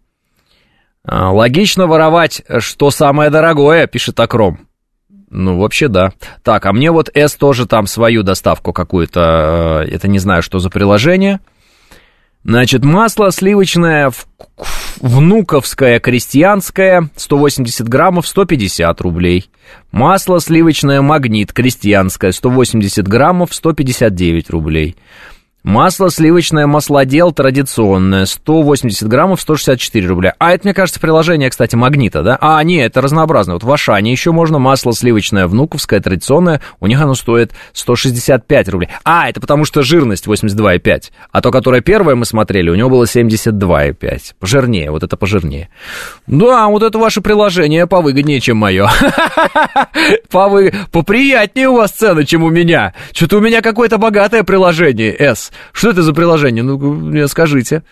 Логично воровать, что самое дорогое, пишет Акром. Ну, вообще, да. Так, а мне вот С тоже там свою доставку какую-то, это не знаю, что за приложение. Значит, масло сливочное внуковское крестьянское, сто восемьдесят граммов, сто пятьдесят рублей. Масло сливочное Магнит крестьянское, сто восемьдесят граммов, сто пятьдесят девять рублей. Масло сливочное Маслодел традиционное, сто восемьдесят граммов, сто шестьдесят четыре рубля. А это, мне кажется, приложение, кстати, Магнита, да? А, нет, это разнообразно. Вот в Ашане еще можно масло сливочное внуковское традиционное, у них оно стоит сто шестьдесят пять рублей. А, это потому что жирность восемьдесят два и пять. А то, которое первое мы смотрели, у него было семьдесят два и пять. Пожирнее, вот это пожирнее. Да, вот это ваше приложение повыгоднее, чем мое. Повы... Поприятнее у вас цены, чем у меня. Что-то у меня какое-то богатое приложение, С. Что это за приложение? Ну, мне скажите.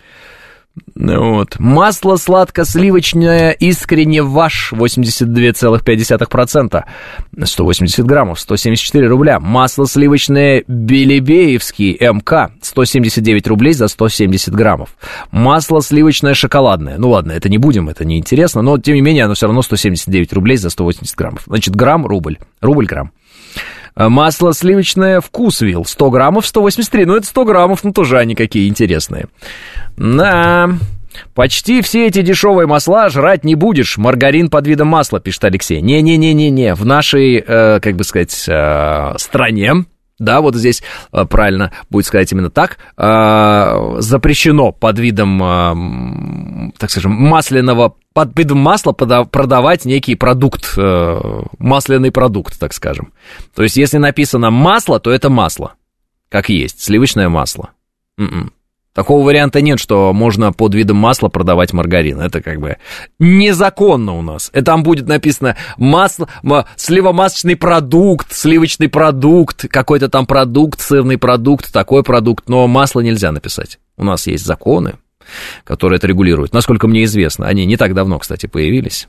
Вот. Масло сладко-сливочное искренне ваш, восемьдесят два целых пять десятых процента, сто восемьдесят граммов, сто семьдесят четыре рубля. Масло сливочное Белебеевский МК, сто семьдесят девять рублей за сто семьдесят граммов. Масло сливочное шоколадное, ну ладно, это не будем, это не интересно, но тем не менее оно все равно сто семьдесят девять рублей за сто восемьдесят граммов. Значит, грамм, рубль, рубль-грамм. Масло сливочное Вкусвилл, сто граммов, сто восемьдесят три. Ну, это сто граммов, ну, тоже они какие интересные. Да, почти все эти дешевые масла жрать не будешь. Маргарин под видом масла, пишет Алексей. Не-не-не-не-не, в нашей, э, как бы сказать, э, стране Да, вот здесь а, правильно будет сказать именно так. А, запрещено под видом, а, так скажем, масляного, под видом масла продавать некий продукт, а, масляный продукт, так скажем. То есть, если написано масло, то это масло, как есть, сливочное масло. м-м. Такого варианта нет, что можно под видом масла продавать маргарин. Это как бы незаконно у нас. И там будет написано масло, сливомасочный продукт, сливочный продукт, какой-то там продукт, сырный продукт, такой продукт. Но масло нельзя написать. У нас есть законы, которые это регулируют. Насколько мне известно, они не так давно, кстати, появились.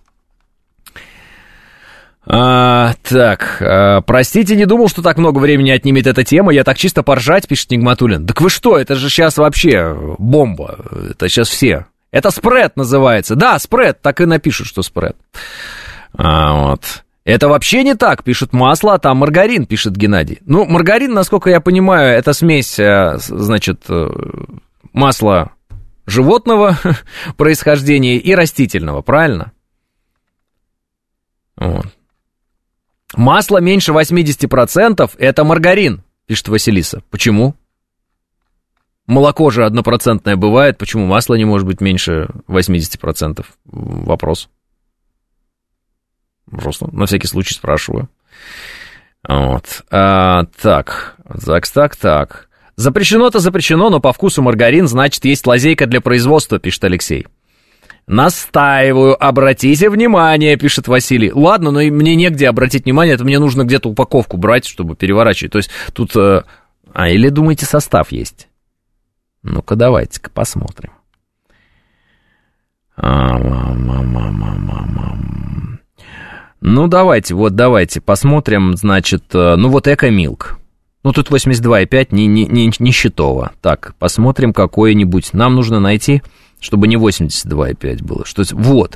А, так, а, простите, не думал, что так много времени отнимет эта тема. Я так чисто поржать, пишет Нигматуллин. Так вы что, это же сейчас вообще бомба. Это сейчас все. Это спред называется. Да, спред, так и напишут, что спред. А, вот. Это вообще не так, пишет масло, а там маргарин, пишет Геннадий. Ну, маргарин, насколько я понимаю, это смесь, значит, масла животного происхождения и растительного, правильно? Вот. Масло меньше восемьдесят процентов – это маргарин, пишет Василиса. Почему? Молоко же однопроцентное бывает, почему масло не может быть меньше восемьдесят процентов? Вопрос. Просто на всякий случай спрашиваю. Вот. А, так, так, так, так. Запрещено-то запрещено, но по вкусу маргарин, значит, есть лазейка для производства, пишет Алексей. Настаиваю, обратите внимание, пишет Василий. Ладно, но мне негде обратить внимание, это мне нужно где-то упаковку брать, чтобы переворачивать. То есть тут... А, или думаете, состав есть? Ну-ка, давайте-ка посмотрим. Ну, давайте, вот давайте посмотрим, значит, ну вот Эко-Милк. Ну, тут восемьдесят два и пять, не, не, не, не счетово. Так, посмотрим какое-нибудь. Нам нужно найти... Чтобы не восемьдесят два и пять было. Что это? Вот.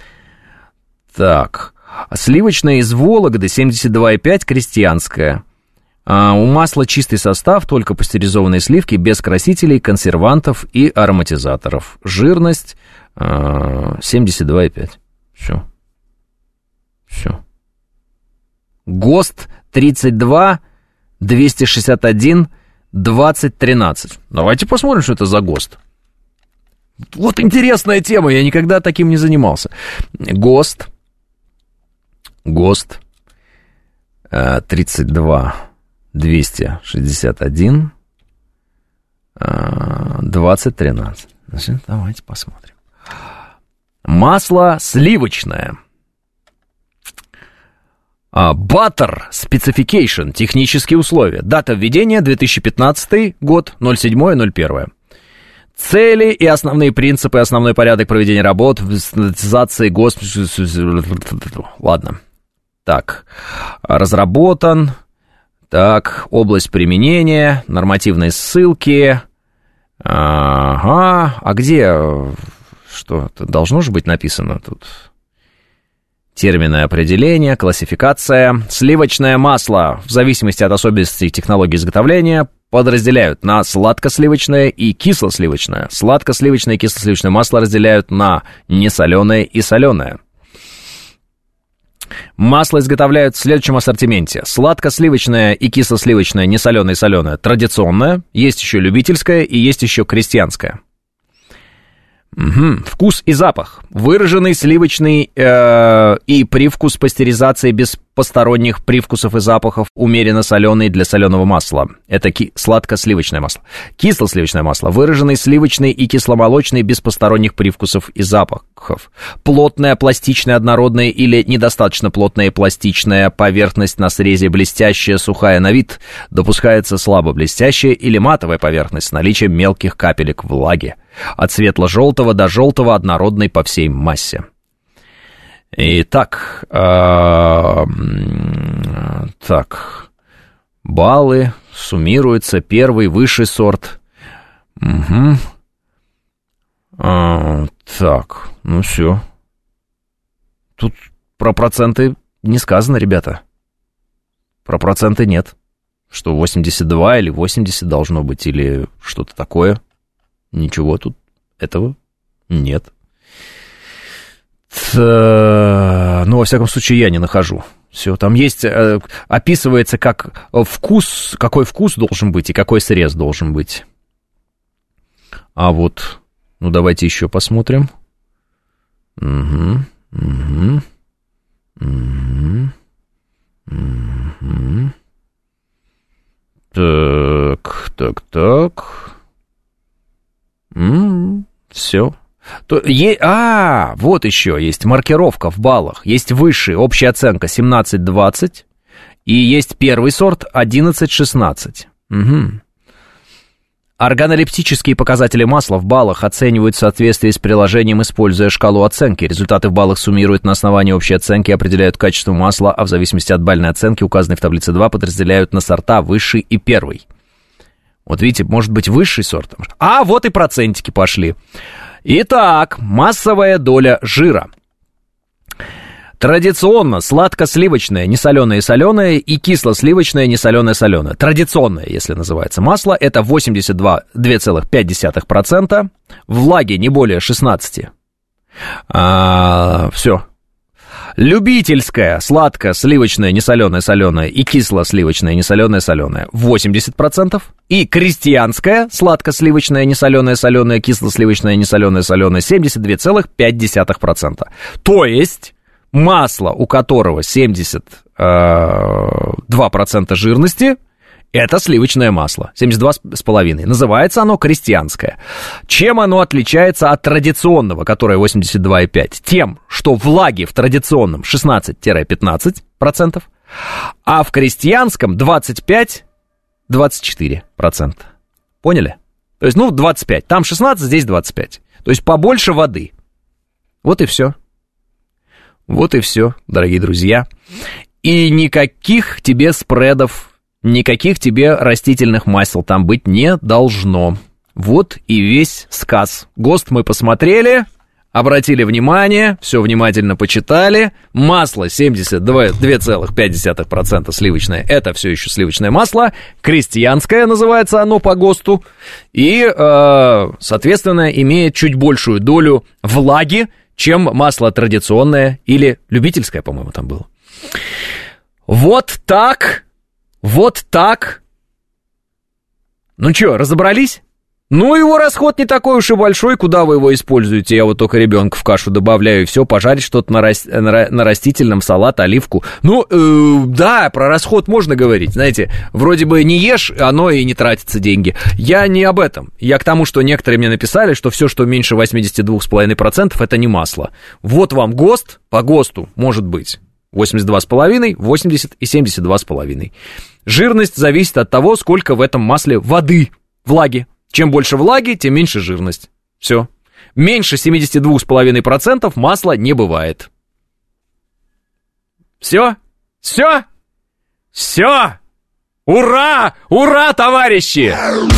Так. Сливочное из Вологды, семьдесят два и пять, крестьянское. А у масла чистый состав, только пастеризованные сливки, без красителей, консервантов и ароматизаторов. Жирность а, семьдесят два и пять. Все. Все. ГОСТ тридцать два, двести шестьдесят один, двадцать тринадцать. Давайте посмотрим, что это за ГОСТ. Вот интересная тема, я никогда таким не занимался. ГОСТ. ГОСТ. тридцать два, двести шестьдесят один, двадцать тринадцать. Значит, давайте посмотрим. Масло сливочное. Butter Specification. Технические условия. Дата введения две тысячи пятнадцатый год, ноль седьмое ноль первое. Цели и основные принципы, основной порядок проведения работ, стандартизации ГОСТ... Ладно. Так. Разработан. Так. Область применения. Нормативные ссылки. Ага. А где... Что? Должно же быть написано тут. Термины определения, классификация. Сливочное масло, в зависимости от особенностей технологии изготовления, подразделяют на сладкосливочное и кислосливочное. Сладкосливочное и кислосливочное масло разделяют на несоленое и соленое. Масло изготовляют в следующем ассортименте. Сладкосливочное и кислосливочное, несоленое и соленое традиционное. Есть еще любительское и есть еще крестьянское. Угу. Вкус и запах. Выраженный сливочный э, и привкус пастеризации без посторонних привкусов и запахов, умеренно соленый для соленого масла. Это ки- сладко-сливочное масло. Кисло-сливочное масло. Выраженный сливочный и кисломолочный без посторонних привкусов и запахов. Плотная, пластичная, однородная или недостаточно плотная и пластичная поверхность на срезе, блестящая, сухая на вид. Допускается слабо блестящая или матовая поверхность с наличием мелких капелек влаги. От светло-желтого до желтого, однородный по всей массе. Итак, э, так, баллы суммируются. Первый, высший сорт. Угу. А, так, ну все. Тут про проценты не сказано, ребята. Про проценты нет. Что восемьдесят два или восемьдесят должно быть, или что-то такое. Ничего тут этого нет. Т- ну, во всяком случае, я не нахожу. Все, там есть, э, описывается, как вкус, какой вкус должен быть и какой срез должен быть. А вот, ну давайте еще посмотрим. Угу, угу, угу, угу. Так, так, так. М-м, все. То, е, а, вот еще есть маркировка в баллах. Есть высшая общая оценка семнадцать двадцать. И есть первый сорт одиннадцать шестнадцать. Угу. Органолептические показатели масла в баллах оценивают в соответствии с приложением, используя шкалу оценки. Результаты в баллах суммируют на основании общей оценки, определяют качество масла, а в зависимости от бальной оценки, указанной в таблице два, подразделяют на сорта высший и первый. Вот видите, может быть высший сорт. А, вот и процентики пошли. Итак, массовая доля жира. Традиционно сладко-сливочное, несоленое и соленое, и кисло-сливочное, несоленое соленое. Традиционное, если называется масло, это восемьдесят два целых пять десятых процента, влаги не более шестнадцать процентов. А, все. Любительское, сладко-сливочное, несоленое, соленое и кисло-сливочное, несоленое, соленое восемьдесят процентов. И крестьянское, сладко-сливочное, несоленое, соленое, кисло-сливочное, несоленое, соленое семьдесят два целых пять десятых процента. То есть масло, у которого семьдесят два процента жирности, это сливочное масло, семьдесят два целых пять десятых. Называется оно крестьянское. Чем оно отличается от традиционного, которое восемьдесят два целых пять десятых? Тем, что влаги в традиционном шестнадцать-пятнадцать процентов, а в крестьянском двадцать пять - двадцать четыре процента. Поняли? То есть, ну, двадцать пять. Там шестнадцать, здесь двадцать пять. То есть побольше воды. Вот и все. Вот и все, дорогие друзья. И никаких тебе спредов, никаких тебе растительных масел там быть не должно. Вот и весь сказ. ГОСТ мы посмотрели, обратили внимание, все внимательно почитали. Масло семьдесят два целых пять десятых процента сливочное, это все еще сливочное масло. Крестьянское называется оно по ГОСТу. И, э, соответственно, имеет чуть большую долю влаги, чем масло традиционное или любительское, по-моему, там было. Вот так, вот так. Ну что, разобрались? Ну, его расход не такой уж и большой, куда вы его используете? Я вот только ребенка в кашу добавляю, и все, пожарить что-то на, рас... на растительном, салат, оливку. Ну, э, да, про расход можно говорить, знаете, вроде бы не ешь, оно и не тратится деньги. Я не об этом, я к тому, что некоторые мне написали, что все, что меньше восемьдесят два целых пять десятых процента, это не масло. Вот вам ГОСТ, по ГОСТу, может быть, восемьдесят два целых пять десятых, восемьдесят и семьдесят два целых пять десятых. Жирность зависит от того, сколько в этом масле воды, влаги. Чем больше влаги, тем меньше жирность. Все. Меньше семьдесят два целых пять десятых процента масла не бывает. Все? Все? Все! Ура! Ура, товарищи!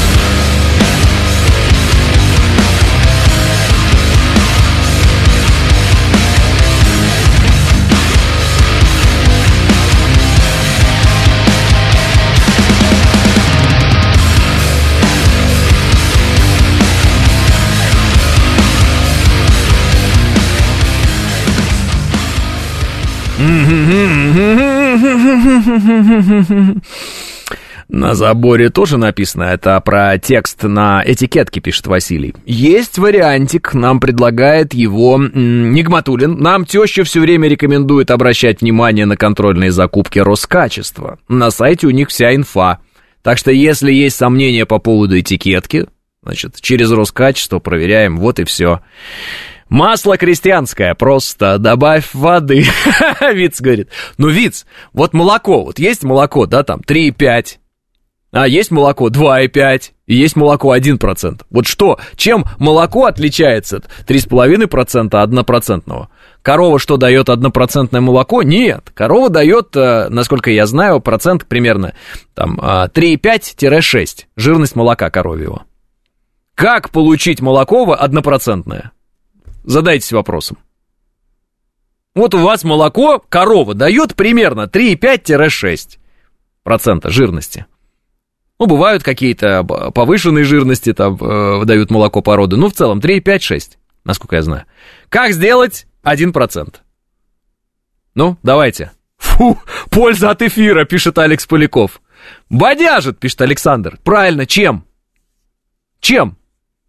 На заборе тоже написано, это про текст на этикетке, пишет Василий. Есть вариантик, нам предлагает его Нигматуллин. Нам теща все время рекомендует обращать внимание на контрольные закупки Роскачества. На сайте у них вся инфа. Так что если есть сомнения по поводу этикетки, значит, через Роскачество проверяем, вот и все. Масло крестьянское, просто добавь воды. Виц говорит. Ну, Виц, вот молоко, вот есть молоко, да, там, три и пять. А есть молоко два и пять. И есть молоко один процент. Вот что, чем молоко отличается от три целых пять десятых процента однопроцентного? Корова что, дает однопроцентное молоко? Нет, корова дает, насколько я знаю, процент примерно там три и пять - шесть. Жирность молока коровьего. Как получить молоко однопроцентное? Задайтесь вопросом. Вот у вас молоко, корова дает примерно три и пять - шесть процента жирности. Ну, бывают какие-то повышенные жирности, там, э, дают молоко породы. Ну, в целом, три и пять - шесть, насколько я знаю. Как сделать один процент? Ну, давайте. Фу. Фу, польза от эфира, пишет Алекс Поляков. Бодяжит, пишет Александр. Правильно, чем? Чем?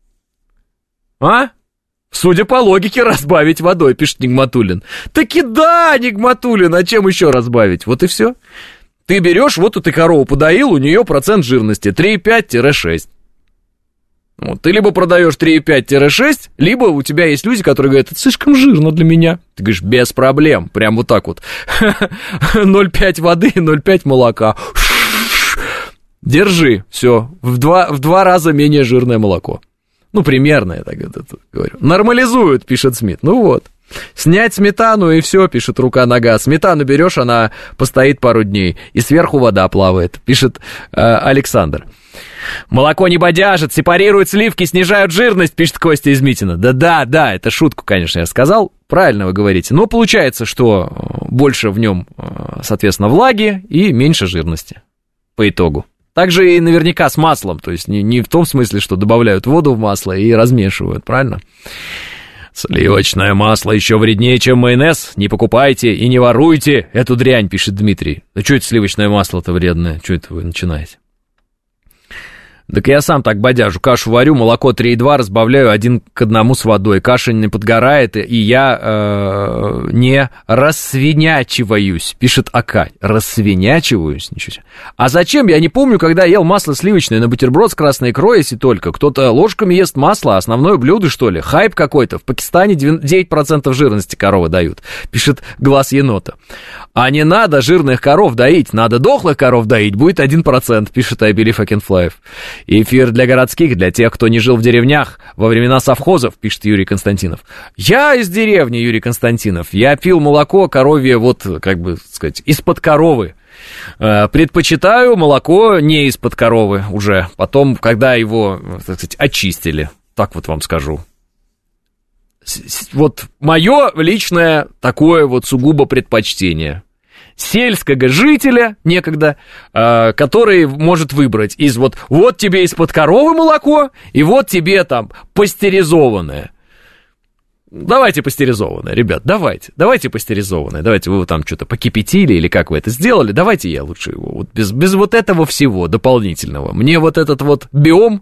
А? Судя по логике, разбавить водой, пишет Нигматуллин. Таки да, Нигматуллин, а чем еще разбавить? Вот и все. Ты берешь, вот ты корову подоил, у нее процент жирности три и пять - шесть. Вот, ты либо продаешь три и пять - шесть, либо у тебя есть люди, которые говорят, это слишком жирно для меня. Ты говоришь, без проблем, прям вот так вот. ноль целых пять воды, ноль целых пять молока. Держи, все, в два, в два раза менее жирное молоко. Ну, примерно, я так это говорю. Нормализуют, пишет Смит. Ну вот. Снять сметану и все, пишет рука-нога. Сметану берешь, она постоит пару дней, и сверху вода плавает, пишет э, Александр. Молоко не бодяжит, сепарируют сливки, снижают жирность, пишет Костя из Митина. Да-да, да, это шутку, конечно, я сказал. Правильно вы говорите. Но получается, что больше в нем, соответственно, влаги и меньше жирности по итогу. Также и наверняка с маслом, то есть не, не в том смысле, что добавляют воду в масло и размешивают, правильно? Сливочное масло еще вреднее, чем майонез. Не покупайте и не воруйте эту дрянь, пишет Дмитрий. Да что это сливочное масло-то вредное? Что это вы начинаете? Так я сам так бодяжу, кашу варю, молоко три и два разбавляю один к одному с водой. Каша не подгорает, и я э, не рассвинячиваюсь, пишет Акай. Рассвинячиваюсь? Ничего себе. А зачем? Я не помню, когда ел масло сливочное на бутерброд с красной икрой, если только. Кто-то ложками ест масло, основное блюдо, что ли? Хайп какой-то. В Пакистане девять процентов жирности коровы дают, пишет Глаз енота. А не надо жирных коров доить, надо дохлых коров доить, будет один процент, пишет I Believe I Can Fly. Эфир для городских, для тех, кто не жил в деревнях во времена совхозов, пишет Юрий Константинов. Я из деревни, Юрий Константинов. Я пил молоко коровье, вот, как бы сказать, из-под коровы. Предпочитаю молоко не из-под коровы уже. Потом, когда его, так сказать, очистили. Так вот вам скажу. Вот мое личное такое вот сугубо предпочтение. Сельского жителя некогда, э, который может выбрать из вот, вот тебе из-под коровы молоко, и вот тебе там пастеризованное. Давайте пастеризованное, ребят, давайте, давайте пастеризованное, давайте вы там что-то покипятили или как вы это сделали, давайте я лучше его, вот без, без вот этого всего дополнительного. Мне вот этот вот биом,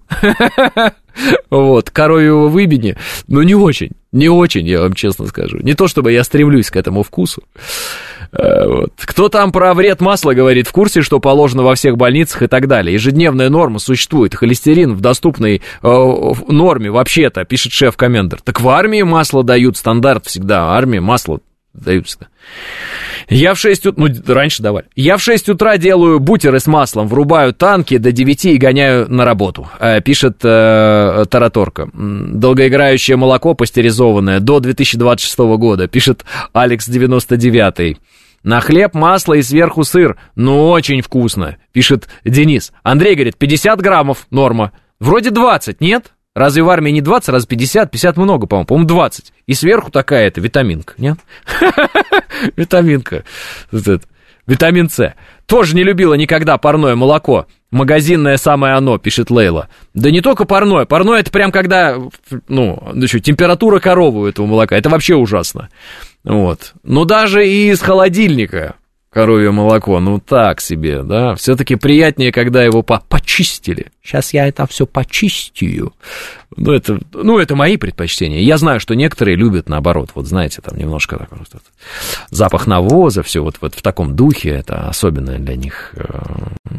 вот, коровьего выбени, ну не очень, не очень, я вам честно скажу. Не то чтобы я стремлюсь к этому вкусу. Вот. Кто там про вред масла говорит, в курсе, что положено во всех больницах и так далее. Ежедневная норма существует, холестерин в доступной э, норме вообще-то, пишет шеф-комендер. Так в армии масло дают, стандарт всегда, армии масло дают всегда. Я в шесть утра, ну раньше давали, я в шесть утра делаю бутеры с маслом, врубаю танки до девяти и гоняю на работу, э, пишет э, Тараторка. Долгоиграющее молоко пастеризованное до две тысячи двадцать шестого года, пишет Алекс девяносто девятый. На хлеб, масло и сверху сыр. Ну, очень вкусно, пишет Денис. Андрей говорит, пятьдесят граммов норма. Вроде двадцать, нет? Разве в армии не двадцать, раз пятьдесят? пятьдесят много, по-моему, по-моему, двадцать. И сверху такая это витаминка, нет? Витаминка. Витамин С. Тоже не любила никогда парное молоко. Магазинное самое оно, пишет Лейла. Да не только парное. Парное это прям когда, ну, еще температура коровы у этого молока. Это вообще ужасно. Вот. Но даже и из холодильника коровье молоко, ну так себе, да. Все-таки приятнее, когда его по- почистили. Сейчас я это все почистию. Ну это, ну, это мои предпочтения. Я знаю, что некоторые любят наоборот. Вот знаете, там немножко такой вот, запах навоза, все вот, вот в таком духе. Это особенная для них э,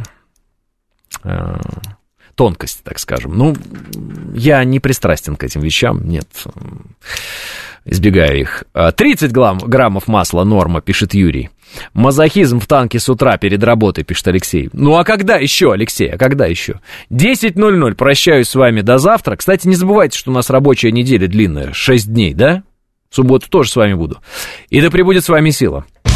э, тонкость, так скажем. Ну, я не пристрастен к этим вещам, нет. Избегаю их. тридцать граммов масла норма, пишет Юрий. Мазохизм в танке с утра перед работой, пишет Алексей. Ну а когда еще, Алексей, а когда еще? десять ноль ноль, прощаюсь с вами до завтра. Кстати, не забывайте, что у нас рабочая неделя длинная, шесть дней, да? В субботу тоже с вами буду. И да пребудет с вами сила.